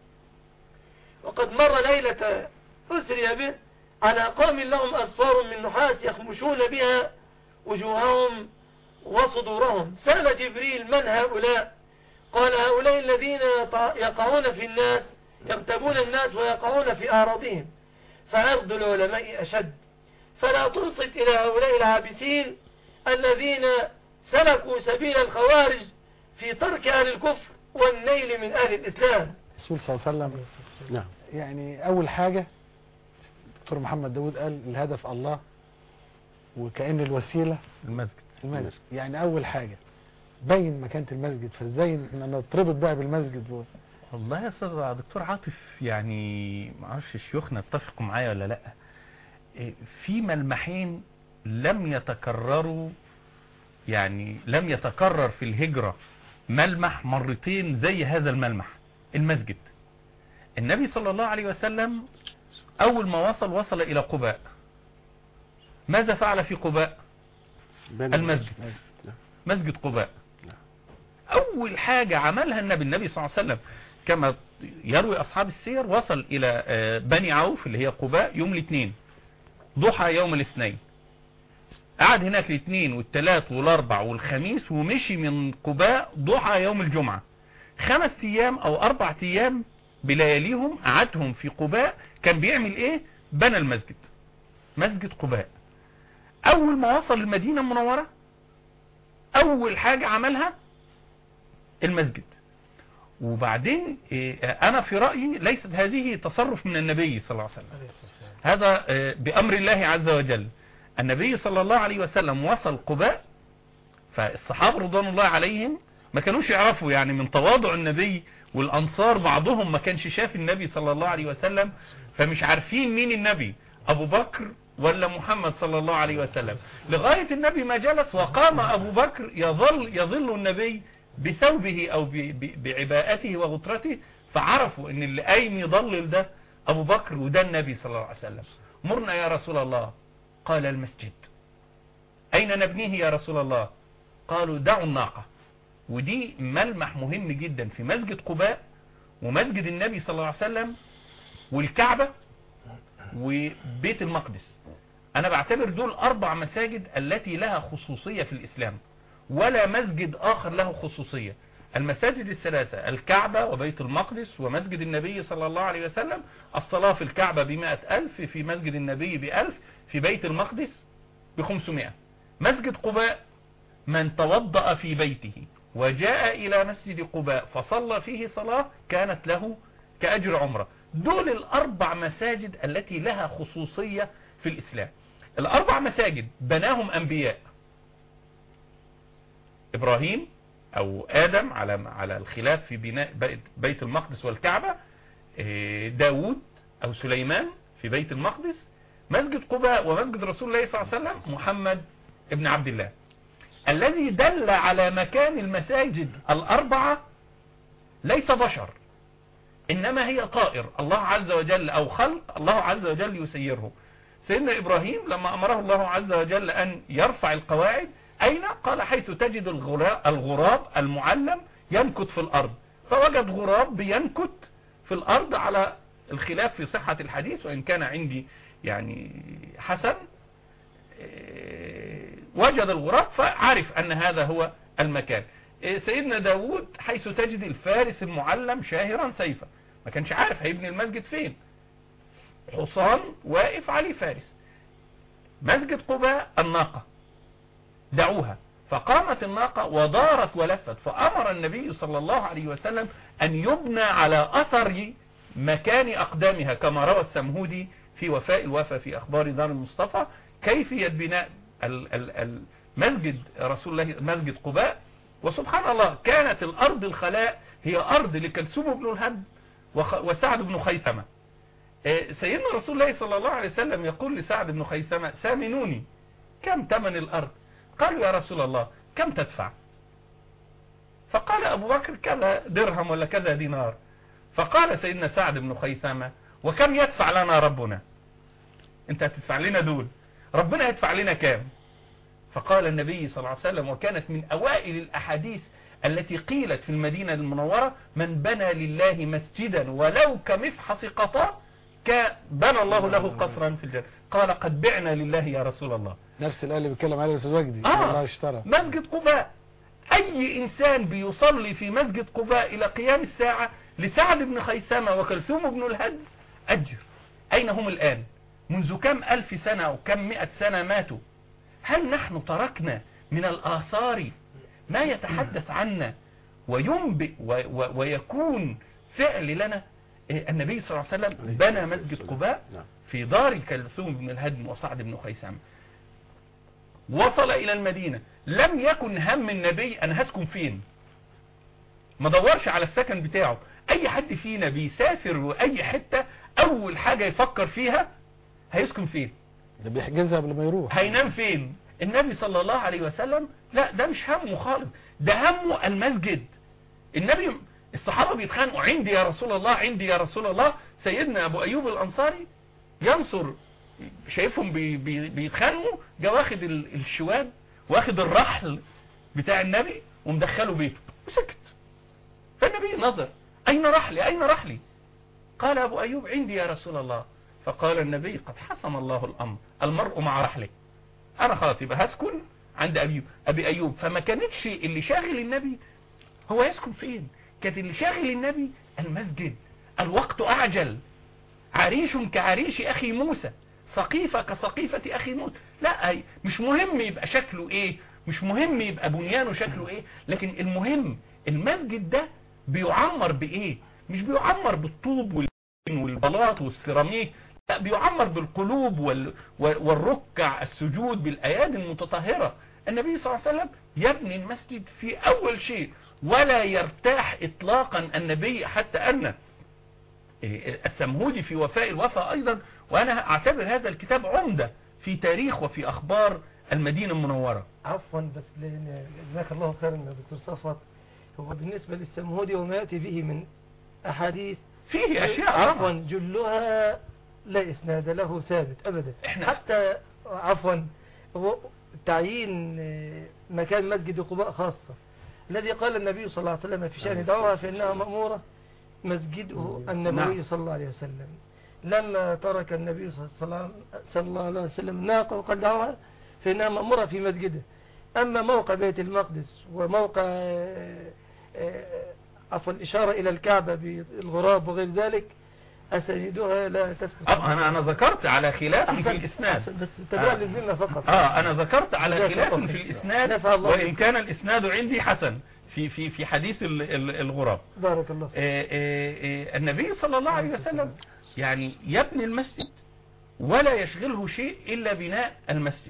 وقد مر ليلة أسري به على قوم لهم أصفار من نحاس يخمشون بها وجوههم وصدورهم. سأل جبريل: من هؤلاء؟ قال: هؤلاء الذين يقعون في الناس، يغتابون الناس ويقعون في أعراضهم. فعرض العلماء أشد، فلا تنصت إلى هؤلاء العابثين الذين سلكوا سبيل الخوارج في ترك أهل الكفر والنيل من أهل الإسلام. الرسول صلى الله عليه وسلم نعم. يعني أول حاجة دكتور محمد داود قال الهدف الله، وكأن الوسيلة المسجد. يعني أول حاجة بين مكانة المسجد، فازاي نتربط بقى بالمسجد؟ والله يا أستاذ دكتور عاطف، يعني معرفش شيوخنا اتفقوا معايا ولا لأ، في ملمحين لم يتكرروا، يعني لم يتكرر في الهجرة ملمح مرتين زي هذا الملمح: المسجد. النبي صلى الله عليه وسلم أول ما وصل إلى قباء، ماذا فعل في قباء؟ المسجد، مسجد قباء. أول حاجة عملها النبي صلى الله عليه وسلم كما يروي أصحاب السير، وصل إلى بني عوف اللي هي قباء يوم الاثنين ضحى يوم الاثنين، قعد هناك الاثنين والثلاث والاربع والخميس، ومشي من قباء ضحى يوم الجمعة. 5 أيام أو 4 أيام بلياليهم قعدهم في قباء. كان بيعمل ايه؟ بنى المسجد، مسجد قباء. أول ما وصل المدينة المنورة أول حاجة عملها المسجد. وبعدين أنا في رأيي ليست هذه تصرف من النبي صلى الله عليه وسلم، هذا بأمر الله عز وجل. النبي صلى الله عليه وسلم وصل قباء، فالصحابة رضوان الله عليهم ما كانوش يعرفوا، يعني من تواضع النبي، والأنصار بعضهم ما كانش شاف النبي صلى الله عليه وسلم، فمش عارفين مين النبي، أبو بكر ولا محمد صلى الله عليه وسلم، لغاية النبي ما جلس وقام أبو بكر يظل النبي بثوبه أو بعباءته وغطرته، فعرفوا ان اللي قايم يضلل ده أبو بكر وده النبي صلى الله عليه وسلم. مرنا يا رسول الله، قال المسجد. أين نبنيه يا رسول الله؟ قالوا دعوا الناقة. ودي ملمح مهم جدا في مسجد قباء ومسجد النبي صلى الله عليه وسلم والكعبة وبيت المقدس. أنا بعتبر دول 4 مساجد التي لها خصوصية في الإسلام، ولا مسجد آخر له خصوصية. المساجد ال3: الكعبة وبيت المقدس ومسجد النبي صلى الله عليه وسلم. الصلاة في الكعبة ب100,000، في مسجد النبي ب1000، في بيت المقدس ب500. مسجد قباء من توضأ في بيته وجاء إلى مسجد قباء فصلى فيه صلاة كانت له كأجر عمرة. دول 4 مساجد التي لها خصوصية في الإسلام. 4 مساجد بناهم أنبياء، إبراهيم أو آدم على الخلاف في بناء بيت المقدس والكعبة، داود أو سليمان في بيت المقدس، مسجد قباء ومسجد رسول الله صلى الله عليه وسلم محمد ابن عبد الله. الذي دل على مكان المساجد الأربعة ليس بشر، إنما هي طائر الله عز وجل أو خلق الله عز وجل يسيره. سيدنا إبراهيم لما أمره الله عز وجل أن يرفع القواعد، أين؟ قال حيث تجد الغراب المعلم ينكت في الأرض، فوجد غراب بينكت في الأرض على الخلاف في صحة الحديث، وإن كان عندي يعني حسن، وجد الغراب فعرف أن هذا هو المكان. سيدنا داود حيث تجد الفارس المعلم شاهرا سيفا، ما كانش عارف هيبني المسجد فين، حصان واقف عليه فارس. مسجد قباء الناقة دعوها، فقامت الناقة ودارت ولفت، فأمر النبي صلى الله عليه وسلم أن يبنى على أثر مكان أقدامها، كما روى السمهودي في وفاء الوفا في أخبار دار المصطفى كيفية بناء المسجد رسول الله مسجد قباء. وسبحان الله كانت الأرض الخلاء هي أرض لكلثوم بن الهد وسعد بن خيثمة. سيدنا رسول الله صلى الله عليه وسلم يقول لسعد بن خيثمة: سامنوني، كم ثمن الأرض؟ قالوا: يا رسول الله كم تدفع؟ فقال أبو بكر: كذا درهم ولا كذا دينار. فقال سيدنا سعد بن خيثمة: وكم يدفع لنا ربنا؟ انت هتدفع لنا دول، ربنا يدفع لنا كام؟ فقال النبي صلى الله عليه وسلم، وكانت من أوائل الأحاديث التي قيلت في المدينة المنورة: من بنى لله مسجدا ولو كمفحص قطا بنى الله له قصرا في الجنة. قال: قد بعنا لله يا رسول الله. نفس الآية اللي بيتكلم عليها الأستاذ وجدي الله اشترى. مسجد قباء، أي إنسان بيصلي في مسجد قباء إلى قيام الساعة لسعد بن خيثمة وكلثوم بن الهد أجر. أين هم الآن؟ منذ كم ألف سنة أو كم 100 سنة ماتوا. هل نحن تركنا من الآثار ما يتحدث عنا وينبئ ويكون فعل لنا؟ النبي صلى الله عليه وسلم بنى مسجد قباء في دار كلثوم بن الهدم وسعد بن خيثمة. وصل إلى المدينة، لم يكن هم النبي أن هسكن فين، ما دورش على السكن بتاعه. أي حد فينا بيسافر وأي حتة أول حاجة يفكر فيها هيسكن فين، ده بيحجزها قبل ما يروح، هينام فين. النبي صلى الله عليه وسلم لا، ده مش همه خالص، ده همه المسجد. النبي الصحابة بيتخانقوا: عندي يا رسول الله، عندي يا رسول الله. سيدنا أبو أيوب الأنصاري ينصر، شايفهم بيتخانقوا، جا واخد الشوال واخد الرحل بتاع النبي ومدخله بيته وسكت. فالنبي نظر: أين رحلي، أين رحلي؟ قال أبو أيوب: عندي يا رسول الله. فقال النبي: قد حسم الله الأمر، المرء مع رحله. أنا خلاص يبقى هسكن عند أبي أيوب. فما كانتش اللي شاغل النبي هو يسكن فين، كانت اللي شاغل النبي المسجد. الوقت أعجل، عريش كعريش أخي موسى، سقيفة كسقيفة أخي موسى. لا، مش مهم يبقى شكله إيه، مش مهم يبقى بنيانه شكله إيه، لكن المهم المسجد ده بيعمر بإيه. مش بيعمر بالطوب والبلاط والسيراميك، لا، بيعمر بالقلوب والركع السجود بالأيادي المتطهرة. النبي صلى الله عليه وسلم يبني المسجد في أول شيء، ولا يرتاح إطلاقا النبي، حتى أن السمهودي في وفاء الوفا أيضا، وأنا أعتبر هذا الكتاب عمدة في تاريخ وفي أخبار المدينة المنورة. عفوا بس جزاك الله خيرا يا دكتور صفوت. هو بالنسبة للسمهودي وما يأتي به من أحاديث فيه أشياء عفوا جلها لا إسناد له ثابت أبدا، حتى عفوا هو تعيين مكان مسجد قباء خاصة الذي قال النبي صلى الله عليه وسلم في شأن دعوها فإنها مأمورة مسجده النبي صلى الله عليه وسلم. لما ترك النبي صلى الله عليه وسلم ناقة وقد دعوها فإنها مأمورة في مسجده. أما موقع بيت المقدس وموقع عفوا الإشارة إلى الكعبة بالغراب وغير ذلك أسانيدها لا تثبت. أنا ذكرت على خلاف في الإسناد، بس تبع للذمة فقط. أنا ذكرت على خلاف في الإسناد، وإن كان الإسناد عندي حسن في حديث الغراب. بارك الله فيك. النبي صلى الله عليه وسلم يعني يبني المسجد ولا يشغله شيء إلا بناء المسجد.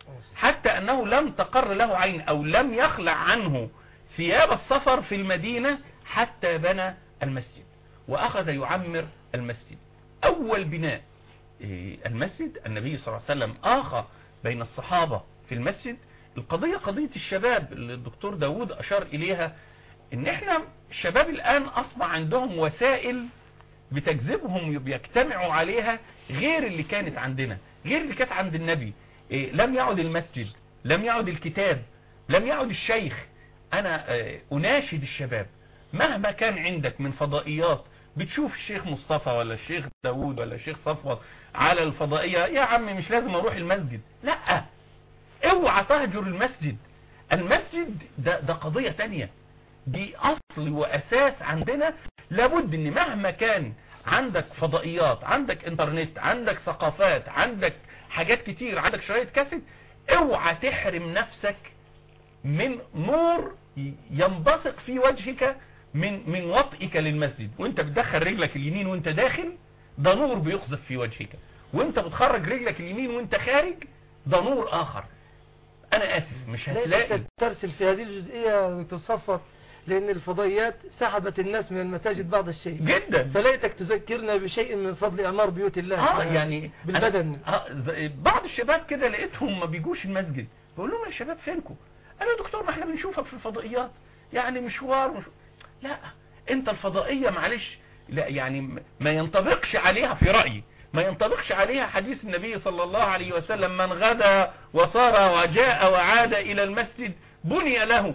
حتى أنه لم تقر له عين أو لم يخلع عنه ثياب السفر في المدينة حتى بنى المسجد وأخذ يعمر المسجد. أول بناء المسجد النبي صلى الله عليه وسلم آخى بين الصحابة في المسجد. القضية قضية الشباب اللي الدكتور داود أشار إليها، إن إحنا الشباب الآن أصبح عندهم وسائل بتجذبهم بيجتمعوا عليها غير اللي كانت عندنا، غير اللي كانت عند النبي. لم يعد المسجد، لم يعد الكتاب، لم يعد الشيخ. أنا أناشد الشباب مهما كان عندك من فضائيات، بتشوف الشيخ مصطفى ولا الشيخ داود ولا الشيخ صفوت على الفضائية، يا عمي مش لازم أروح المسجد، لا، اوعى تهجر المسجد. المسجد ده قضية تانية، دي أصل وأساس عندنا. لابد ان مهما كان عندك فضائيات، عندك انترنت، عندك ثقافات، عندك حاجات كتير، عندك شرايط كاسيت، اوعى تحرم نفسك من نور ينبثق في وجهك من وطئك للمسجد. وانت بتدخل رجلك اليمين وانت داخل، ده نور بيقذف في وجهك، وانت بتخرج رجلك اليمين وانت خارج، ده نور اخر. انا اسف مش هتلاقي ترسل في هذه الجزئية تتصفر، لأن الفضائيات سحبت الناس من المساجد بعض الشيء جدا. فليتك تذكرنا بشيء من فضل إعمار بيوت الله يعني بالبدن. بعض الشباب كده لقيتهم ما بيجوش المسجد، بقول لهم يا شباب فينكم؟ انا يا دكتور ما احنا بنشوفك في الفضائيات، يعني مشوار لا، انت الفضائية معلش، لا يعني ما ينطبقش عليها في رأيي، ما ينطبقش عليها حديث النبي صلى الله عليه وسلم: من غدا وصار وجاء وعاد إلى المسجد بني له.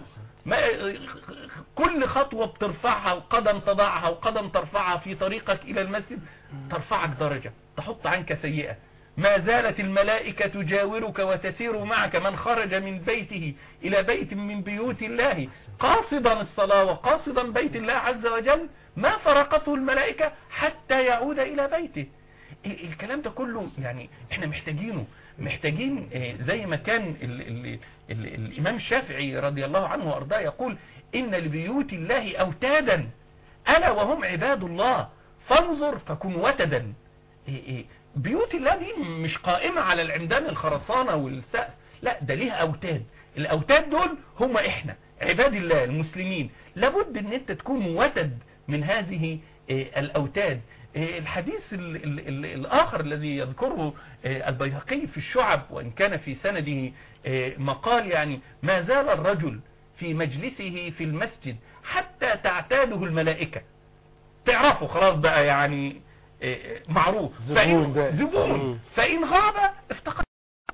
كل خطوة بترفعها وقدم تضعها وقدم ترفعها في طريقك إلى المسجد ترفعك درجة، تحط عنك سيئة. ما زالت الملائكة تجاورك وتسير معك. من خرج من بيته إلى بيت من بيوت الله قاصدا الصلاة وقاصدا بيت الله عز وجل ما فرقته الملائكة حتى يعود إلى بيته. الكلام ده كله يعني احنا محتاجين زي ما كان الإمام الشافعي رضي الله عنه وأرضاه يقول: إن لبيوت الله أوتادا ألا وهم عباد الله فانظر فكن وتدا. بيوت الله دي مش قائمة على العمدان الخرسانة والسقف، لا، ده ليها أوتاد. الأوتاد دول هم إحنا عباد الله المسلمين، لابد ان انت تكون وتد من هذه الأوتاد. الحديث الآخر الذي يذكره البيهقي في الشعب، وإن كان في سنده مقال، يعني: ما زال الرجل في مجلسه في المسجد حتى تعتاده الملائكة. تعرفوا خلاص بقى، يعني معروف، زبون فإن غاب افتقد.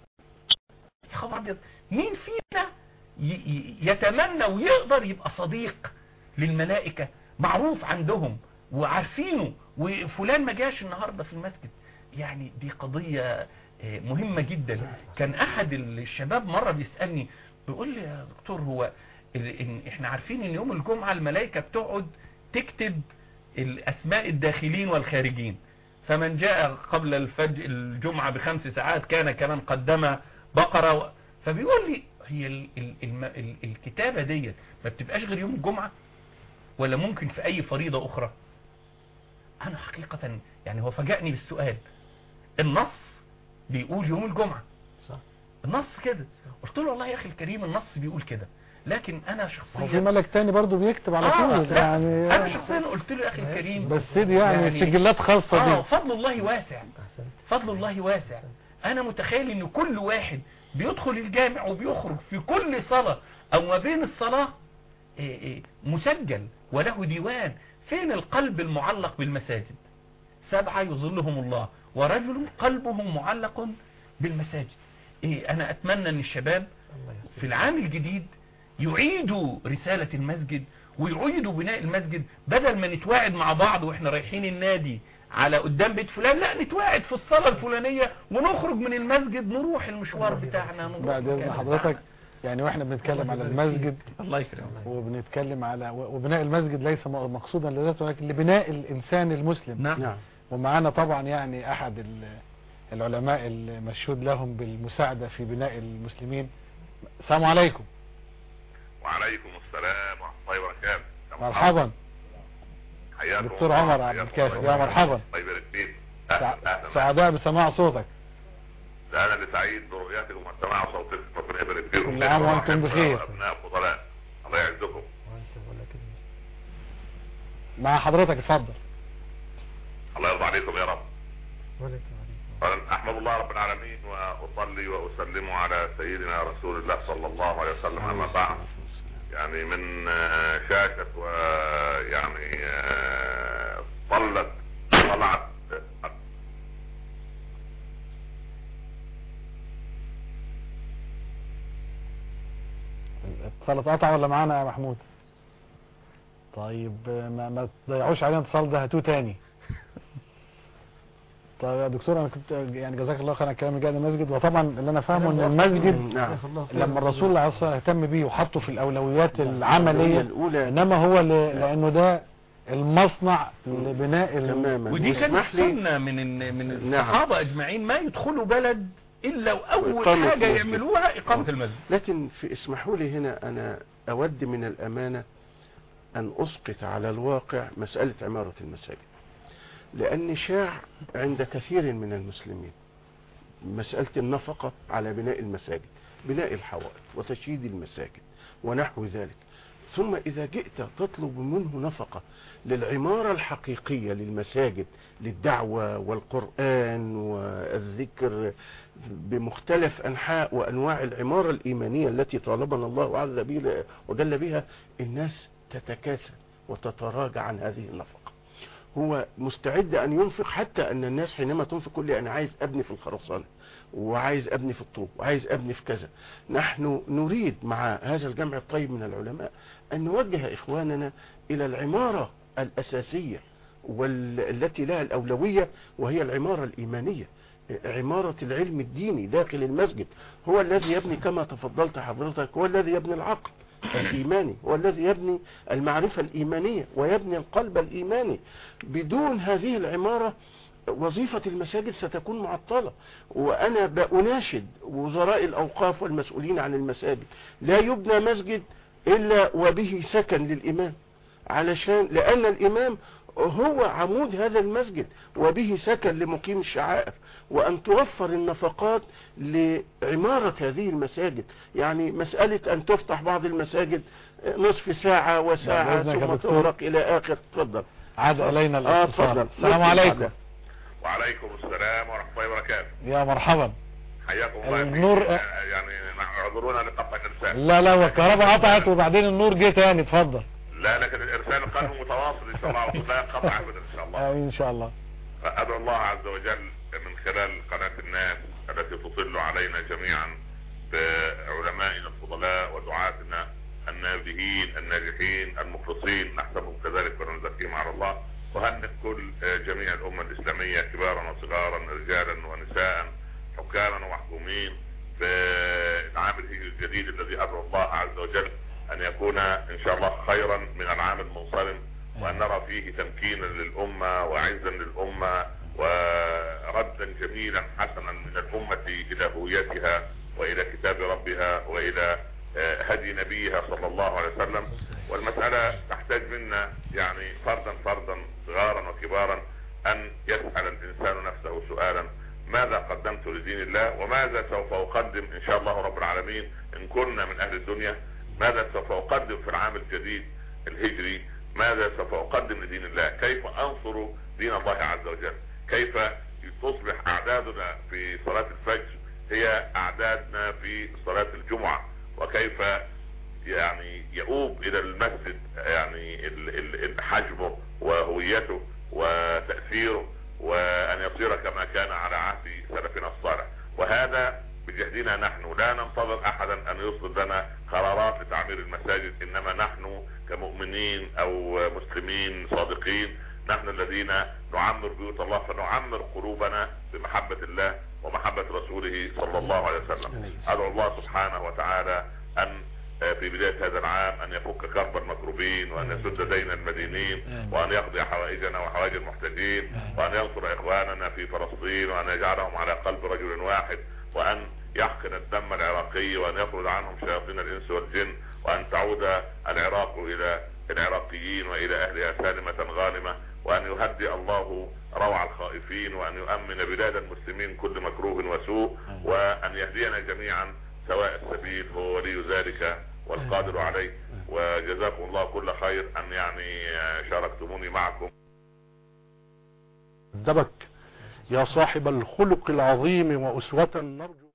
مين فينا يتمنى ويقدر يبقى صديق للملائكة؟ معروف عندهم وعارفينه، وفلان ما جاش النهاردة في المسجد. يعني دي قضية مهمة جدا. كان أحد الشباب مرة بيسألني بيقول لي: يا دكتور، هو احنا عارفين ان يوم الجمعة الملائكة بتقعد تكتب الأسماء الداخلين والخارجين، فمن جاء قبل الفجر الجمعة ب5 ساعات كان كمن قدم بقرة. فبيقول لي: هي الكتابة دي ما بتبقاش غير يوم الجمعة ولا ممكن في أي فريضة أخرى؟ أنا حقيقة يعني هو فاجأني بالسؤال. النص بيقول يوم الجمعة، صح، النص كده. قلت له: والله يا أخي الكريم النص بيقول كده، لكن أنا شخصيا في ملك تاني برضو بيكتب على طول. يعني أنا شخصيا قلت له: يا أخي الكريم بس دي يعني سجلات خاصة دي. فضل الله واسع، فضل الله واسع. أنا متخيل إن كل واحد بيدخل الجامع وبيخرج في كل صلاة أو ما بين الصلاة مسجل وله ديوان. فين القلب المعلق بالمساجد؟ 7 يظلهم الله ورجل قلبه معلق بالمساجد. أنا أتمنى أن الشباب في العام الجديد يعيدوا رسالة المسجد ويعيدوا بناء المسجد، بدل ما نتواعد مع بعض وإحنا رايحين النادي على قدام بيت فلان، لا، نتواعد في الصلاة الفلانية ونخرج من المسجد نروح المشوار بتاعنا. بعد إذن حضرتك، يعني واحنا بنتكلم على المسجد، الله يكرمك، وبنتكلم على وبناء المسجد ليس مقصودا لذاته ولكن لبناء الإنسان المسلم. نعم. ومعنا طبعا يعني أحد العلماء المشهود لهم بالمساعدة في بناء المسلمين. السلام عليكم. وعليكم السلام ورحمة الله وبركاته. مرحبا. حياكم دكتور عمر عبد الكافي، يا مرحبا. الله يبارك فيك. سعداء بسماع صوتك. ده انا لسعيد برؤيتكم وسماع صوتكم. ربنا يبارك فيكم. كل عام وانتم بخير. ابناء الفضلاء الله يعزكم. مع حضرتك اتفضل. الله يرضى عليكم يا رب. احمد الله رب العالمين واصلي واسلم على سيدنا رسول الله صلى الله عليه وسلم. اما بعد، يعني من شاشة ويعني طلعت الاتصال اتقطع ولا معانا يا محمود؟ طيب ما تضيعوش علينا الاتصال ده، هاتوه تاني. طيب يا دكتور، انا كنت يعني جزاك الله خير على الكلام اللي جاي المسجد. وطبعا اللي انا فاهمه ان المسجد لما الرسول عليه الصلاه والسلام اهتم بيه وحطه في الاولويات العمليه الاولى، انما هو لانه ده المصنع لبناء ودي كانت سنه من الصحابه اجمعين، ما يدخلوا بلد الا واول حاجه يعملوها اقامه المسجد. لكن اسمحوا لي هنا، انا اود من الامانه ان اسقط على الواقع مساله عماره المساجد، لأن شاع عند كثير من المسلمين مسألة النفقة على بناء المساجد، بناء الحوائط وتشييد المساجد ونحو ذلك. ثم إذا جئت تطلب منه نفقة للعمارة الحقيقية للمساجد، للدعوة والقرآن والذكر بمختلف أنحاء وأنواع العمارة الإيمانية التي طالبنا الله عز وجل بها، الناس تتكاسل وتتراجع عن هذه النفقة. هو مستعد أن ينفق، حتى أن الناس حينما تنفق كل أنا عايز أبني في الخرسانة وعايز أبني في الطوب وعايز أبني في كذا. نحن نريد مع هذا الجمع الطيب من العلماء أن نوجه إخواننا إلى العمارة الأساسية والتي لها الأولوية، وهي العمارة الإيمانية، عمارة العلم الديني داخل المسجد. هو الذي يبني كما تفضلت حضرتك، هو الذي يبني العقل الإيماني، هو الذي يبني المعرفة الإيمانية ويبني القلب الإيماني. بدون هذه العمارة وظيفة المساجد ستكون معطلة. وأنا بأناشد وزراء الأوقاف والمسؤولين عن المساجد، لا يبنى مسجد إلا وبه سكن للإمام، لأن الإمام هو عمود هذا المسجد وبه سكن لمقيم الشعائر، وأن توفر النفقات لعمارة هذه المساجد. يعني مسألة أن تفتح بعض المساجد نصف ساعة وساعة ثم تغلق إلى آخر. تفضل. عاد إلينا الاتصال. السلام عليكم. وعليكم السلام ورحمة الله وبركاته. يا مرحبا. حياكم الله. النور يعني اعذرونا لقطع الإرسال. لا والكهرباء قطعت وبعدين النور جه تاني. اتفضل. لا لكن الإرسال قانون متواصل إن شاء الله، لا ينقطع أبدا إن شاء الله. إن شاء الله. أدعو الله عز وجل من خلال قناة الناس التي تطل علينا جميعا بعلمائنا الفضلاء ودعاتنا النابهين الناجحين المخلصين، نحسبهم كذلك ونزكيهم على الله، وهنئ كل جميع الأمة الإسلامية كبارا وصغارا رجالا ونساء حكاما ومحكومين بالعام الهجري الجديد الذي أدعو الله عز وجل أن يكون إن شاء الله خيرا من العام المنصرم، وأن نرى فيه تمكينا للأمة وعزا للأمة وردا جميلا حسنا من الأمة إلى هويتها وإلى كتاب ربها وإلى هدي نبيها صلى الله عليه وسلم. والمسألة تحتاج منا يعني فردا صغارا وكبارا أن يسأل الإنسان نفسه سؤالا: ماذا قدمت لدين الله؟ وماذا سوف أقدم إن شاء الله رب العالمين إن كنا من أهل الدنيا؟ ماذا سوف أقدم في العام الجديد الهجري؟ ماذا سوف أقدم لدين الله؟ كيف أنصر دين الله عز وجل؟ كيف تصبح أعدادنا في صلاة الفجر هي أعدادنا في صلاة الجمعة؟ وكيف يعني يؤوب إلى المسجد يعني حجمه وهويته وتأثيره، وأن يصير كما كان على عهد سلفنا الصالح. وهذا بجهدنا نحن، لا ننتظر أحدا أن يصدر لنا قرارات لتعمير المساجد، إنما نحن كمؤمنين أو مسلمين صادقين نحن الذين نعمر بيوت الله، فنعمر قلوبنا بمحبة الله ومحبة رسوله صلى الله عليه وسلم. أدعو الله سبحانه وتعالى أن في بداية هذا العام أن يفك كرب المكروبين، وأن يسد دين المدينين، وأن يقضي حوائجنا وحوائج المحتاجين، وأن ينصر إخواننا في فلسطين، وأن يجعلهم على قلب رجل واحد، وأن يحقن الدم العراقي، وأن يخرج عنهم شياطين الإنس والجن، وأن تعود العراق إلى العراقيين وإلى أهلها سالمة غانمة، وأن يهدئ الله روع الخائفين، وأن يؤمن بلاد المسلمين كل مكروه وسوء، وأن يهدينا جميعا سواء السبيل، هو ولي ذلك والقادر عليه. وجزاكم الله كل خير أن يعني شاركتموني معكم. دبك يا صاحب الخلق العظيم وأسوة نرجو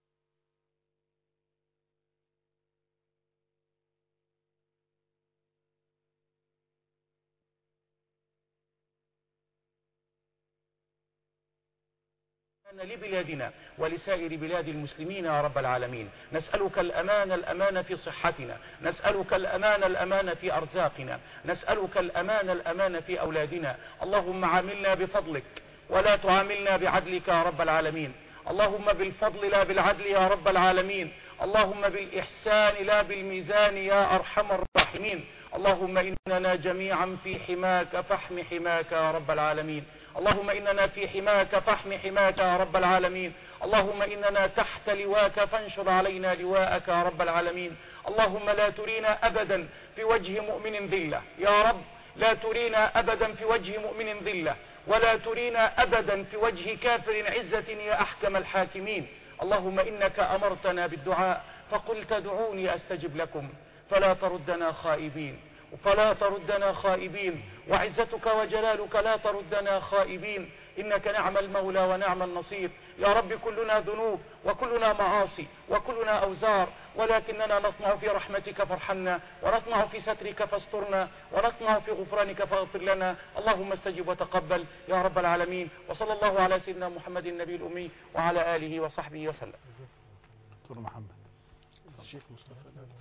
لبلادنا ولسائر بلاد المسلمين يا رب العالمين. نسألك الأمان في صحتنا، نسألك الأمان في أرزاقنا، نسألك الأمان في أولادنا. اللهم عاملنا بفضلك ولا تعاملنا بعدلك يا رب العالمين. اللهم بالفضل لا بالعدل يا رب العالمين. اللهم بالإحسان لا بالميزان يا أرحم الراحمين. اللهم إننا جميعا في حماك فاحم حماك يا رب العالمين. اللهم إننا في حماك فاحم حماك يا رب العالمين. اللهم إننا تحت لواك فانشر علينا لواءك يا رب العالمين. اللهم لا ترينا أبدا في وجه مؤمن ذلة يا رب، لا ترينا أبدا في وجه مؤمن ذلة، ولا ترينا أبدا في وجه كافر عزة يا أحكم الحاكمين. اللهم إنك أمرتنا بالدعاء فقلت ادعوني أستجب لكم، فلا تردنا خائبين، فلا تردنا خائبين، وعزتك وجلالك لا تردنا خائبين. إنك نعم المولى ونعم النصير يا رب. كلنا ذنوب وكلنا معاصي وكلنا أوزار، ولكننا نطمع في رحمتك فارحمنا، ونطمع في سترك فاسترنا، ونطمع في غفرانك فاغفر لنا. اللهم استجب وتقبل يا رب العالمين. وصلى الله على سيدنا محمد النبي الأمي وعلى آله وصحبه وسلم. دكتور محمد الشيخ مصطفى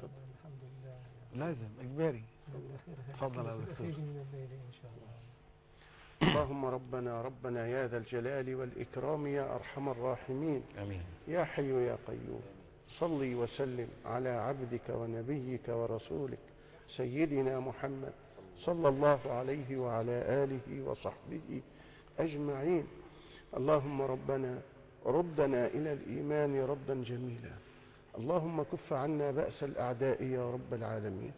لازم إجباري. تفضل يا دكتور. اللهم ربنا يا ذا الجلال والإكرام يا أرحم الراحمين. امين. يا حي يا قيوم، صلي وسلم على عبدك ونبيك ورسولك سيدنا محمد صلى الله عليه وعلى آله وصحبه أجمعين. اللهم ربنا ردنا إلى الإيمان ردا جميلا. اللهم كف عنا بأس الأعداء يا رب العالمين.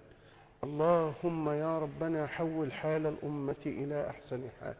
اللهم يا ربنا حول حال الأمة إلى أحسن حال.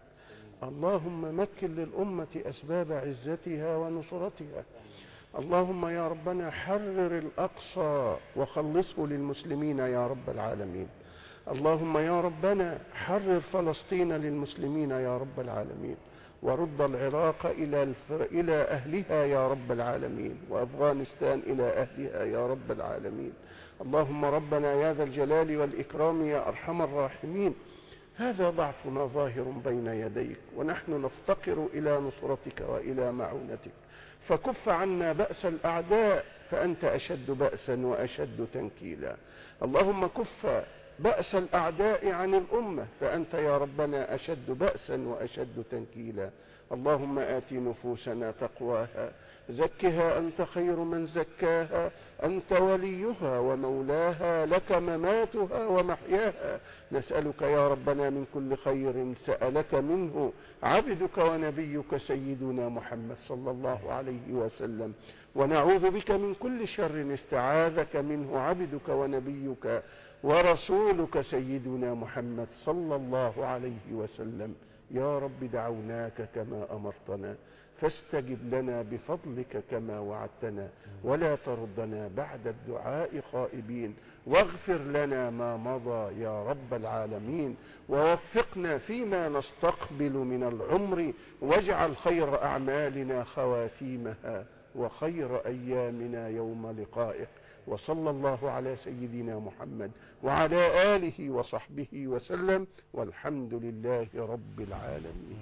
اللهم مكن للأمة أسباب عزتها ونصرتها. اللهم يا ربنا حرر الأقصى وخلصه للمسلمين يا رب العالمين. اللهم يا ربنا حرر فلسطين للمسلمين يا رب العالمين، ورد العراق إلى أهلها يا رب العالمين، وأفغانستان إلى أهلها يا رب العالمين. اللهم ربنا يا ذا الجلال والإكرام يا أرحم الراحمين، هذا ضعفنا ظاهر بين يديك، ونحن نفتقر إلى نصرتك وإلى معونتك، فكف عنا بأس الأعداء فأنت أشد بأسا وأشد تنكيلا. اللهم كف بأس الأعداء عن الأمة فأنت يا ربنا أشد بأسا وأشد تنكيلا. اللهم آت نفوسنا تقواها، زكها أنت خير من زكاها، أنت وليها ومولاها، لك مماتها ومحياها. نسألك يا ربنا من كل خير سألك منه عبدك ونبيك سيدنا محمد صلى الله عليه وسلم، ونعوذ بك من كل شر استعاذك منه عبدك ونبيك ورسولك سيدنا محمد صلى الله عليه وسلم. يا رب دعوناك كما أمرتنا فاستجب لنا بفضلك كما وعدتنا، ولا تردنا بعد الدعاء خائبين، واغفر لنا ما مضى يا رب العالمين، ووفقنا فيما نستقبل من العمر، واجعل خير أعمالنا خواتيمها وخير أيامنا يوم لقائك. وصلى الله على سيدنا محمد وعلى آله وصحبه وسلم، والحمد لله رب العالمين.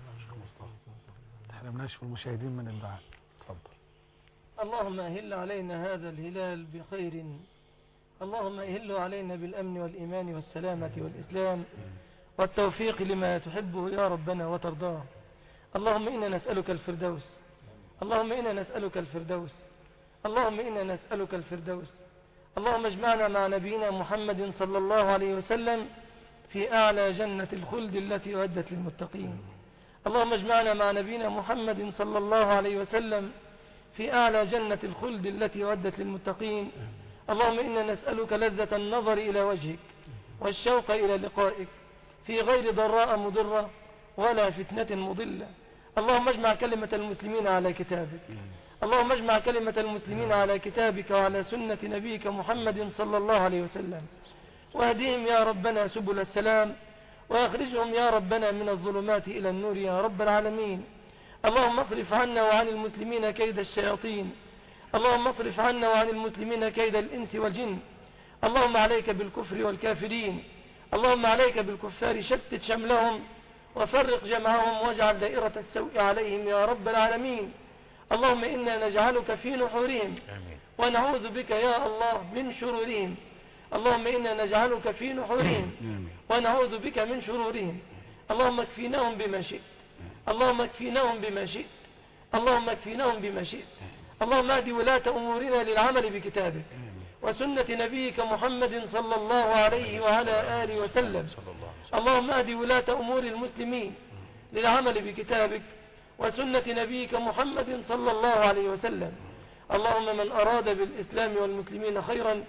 تحرمناش في المشاهدين من الدعاء. تفضل. اللهم أهل علينا هذا الهلال بخير، اللهم أهل علينا بالأمن والإيمان والسلامة والإسلام والتوفيق لما تحبه يا ربنا وترضاه. اللهم إنا نسألك الفردوس، اللهم إنا نسألك الفردوس، اللهم إنا نسألك الفردوس. اللهم اجمعنا مع نبينا محمد صلى الله عليه وسلم في أعلى جنة الخلد التي أعدت للمتقين. اللهم اجمعنا مع نبينا محمد صلى الله عليه وسلم في أعلى جنة الخلد التي أعدت للمتقين. اللهم إنا نسألك لذة النظر إلى وجهك والشوق إلى لقائك في غير ضراء مضرة ولا فتنة مضلة. اللهم اجمع كلمة المسلمين على كتابك، اللهم اجمع كلمة المسلمين على كتابك وعلى سنة نبيك محمد صلى الله عليه وسلم، واهدهم يا ربنا سبل السلام، واخرجهم يا ربنا من الظلمات إلى النور يا رب العالمين. اللهم اصرف عنا وعن المسلمين كيد الشياطين، اللهم اصرف عنا وعن المسلمين كيد الإنس والجن. اللهم عليك بالكفر والكافرين، اللهم عليك بالكفار، شتت شملهم وفرق جمعهم واجعل دائرة السوء عليهم يا رب العالمين. اللهم إنا نجعلك في نحورهم ونعوذ بك يا الله من شرورهم. اللهم إنا نجعلك في نحورهم ونعوذ بك من شرورهم. اللهم اكفيناهم بما شئت، اللهم اكفيناهم بما شئت، اللهم اكفيناهم بما شئت. اللهم اهد ولاة أمورنا للعمل بكتابك وسنة نبيك محمد صلى الله عليه وعلى آله وسلم. اللهم اهد ولاة أمور المسلمين للعمل بكتابك وسنة نبيك محمد صلى الله عليه وسلم. اللهم من أراد بالإسلام والمسلمين خيرا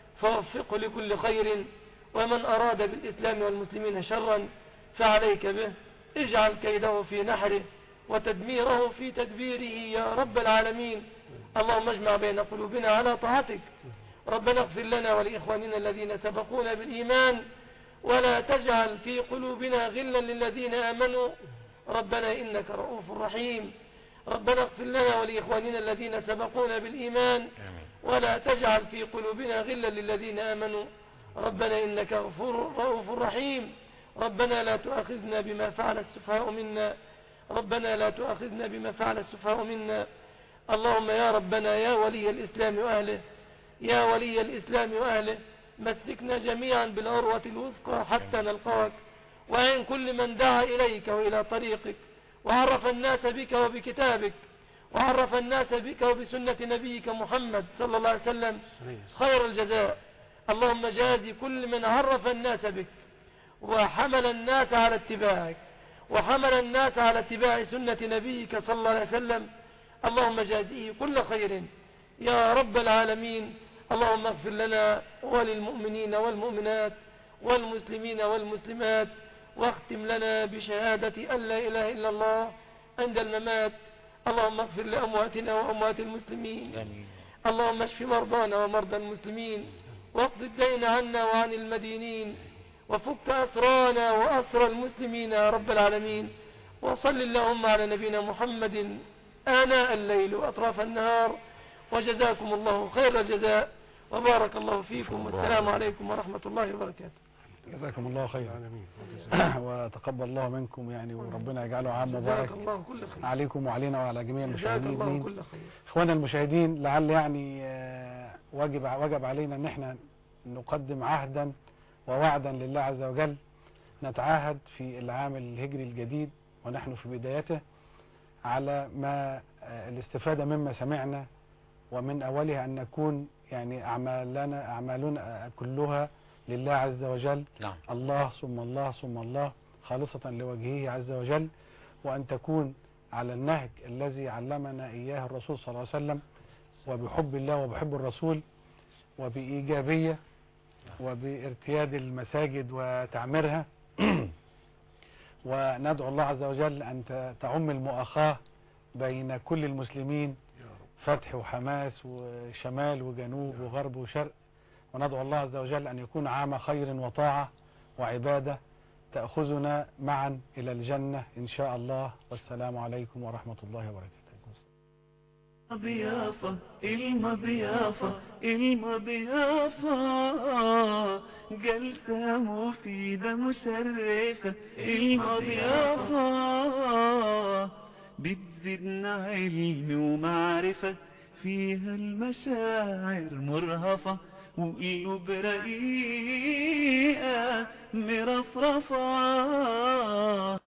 فوفقه لكل خير، ومن أراد بالإسلام والمسلمين شرا فعليك به، اجعل كيده في نحره وتدميره في تدبيره يا رب العالمين. اللهم اجمع بين قلوبنا على طاعتك. ربنا اغفر لنا ولإخواننا الذين سبقونا بالإيمان ولا تجعل في قلوبنا غلا للذين آمنوا ربنا إنك رؤوف رحيم. ربنا اغفر لنا ولإخواننا الذين سبقونا بالإيمان ولا تجعل في قلوبنا غلا للذين آمنوا ربنا إنك رؤوف رحيم. ربنا لا تؤاخذنا بما فعل السفهاء منا، ربنا لا تؤاخذنا بما فعل السفهاء منا. اللهم يا ربنا يا ولي الإسلام وأهله، يا ولي الإسلام وأهله، مسكنا جميعا بالعروة الوثقى حتى نلقاك، وعين كل من دعا إليك وإلى طريقك وعرف الناس بك وبكتابك وعرف الناس بك وبسنة نبيك محمد صلى الله عليه وسلم خير الجزاء. اللهم جازي كل من عرف الناس بك وحمل الناس على اتباعك وحمل الناس على اتباع سنة نبيك صلى الله عليه وسلم، اللهم جازيه كل خير يا رب العالمين. اللهم اغفر لنا وللمؤمنين والمؤمنات والمسلمين والمسلمات، واختم لنا بشهادة أن لا إله إلا الله عند الممات. اللهم اغفر لأمواتنا وأموات المسلمين، اللهم اشف مرضانا ومرضى المسلمين، واقض الدين عنا وعن المدينين، وفك أسرانا وأسر المسلمين يا رب العالمين. وصل اللهم على نبينا محمد آناء الليل وأطراف النهار، وجزاكم الله خير الجزاء، وبارك الله فيكم، والسلام عليكم ورحمة الله وبركاته. جزاكم الله خيرا وتقبل الله منكم يعني، وربنا يجعله عام مبارك عليكم وعلينا وعلى جميع المشاهدين. اخوانا المشاهدين، لعل يعني واجب علينا ان احنا نقدم عهدا ووعدا لله عز وجل. نتعاهد في العام الهجري الجديد ونحن في بدايته على ما الاستفادة مما سمعنا، ومن أولها أن نكون يعني أعمالنا كلها لله عز وجل. الله ثم الله ثم الله، خالصة لوجهه عز وجل، وأن تكون على النهج الذي علمنا إياه الرسول صلى الله عليه وسلم، وبحب الله وبحب الرسول، وبإيجابية، وبارتياد المساجد وتعميرها وندعو الله عز وجل أن تعم المؤاخاة بين كل المسلمين، فتح وحماس وشمال وجنوب وغرب وشرق، وندعو الله عز وجل أن يكون عام خير وطاعة وعبادة تأخذنا معا إلى الجنة إن شاء الله. والسلام عليكم ورحمة الله وبركاته. ضيافة المضيافة جلسة مفيدة مشرفة، المضيافة بتزيدنا علم ومعرفة، فيها المشاعر مرهفة وقلوب رقيقة مرفرفة.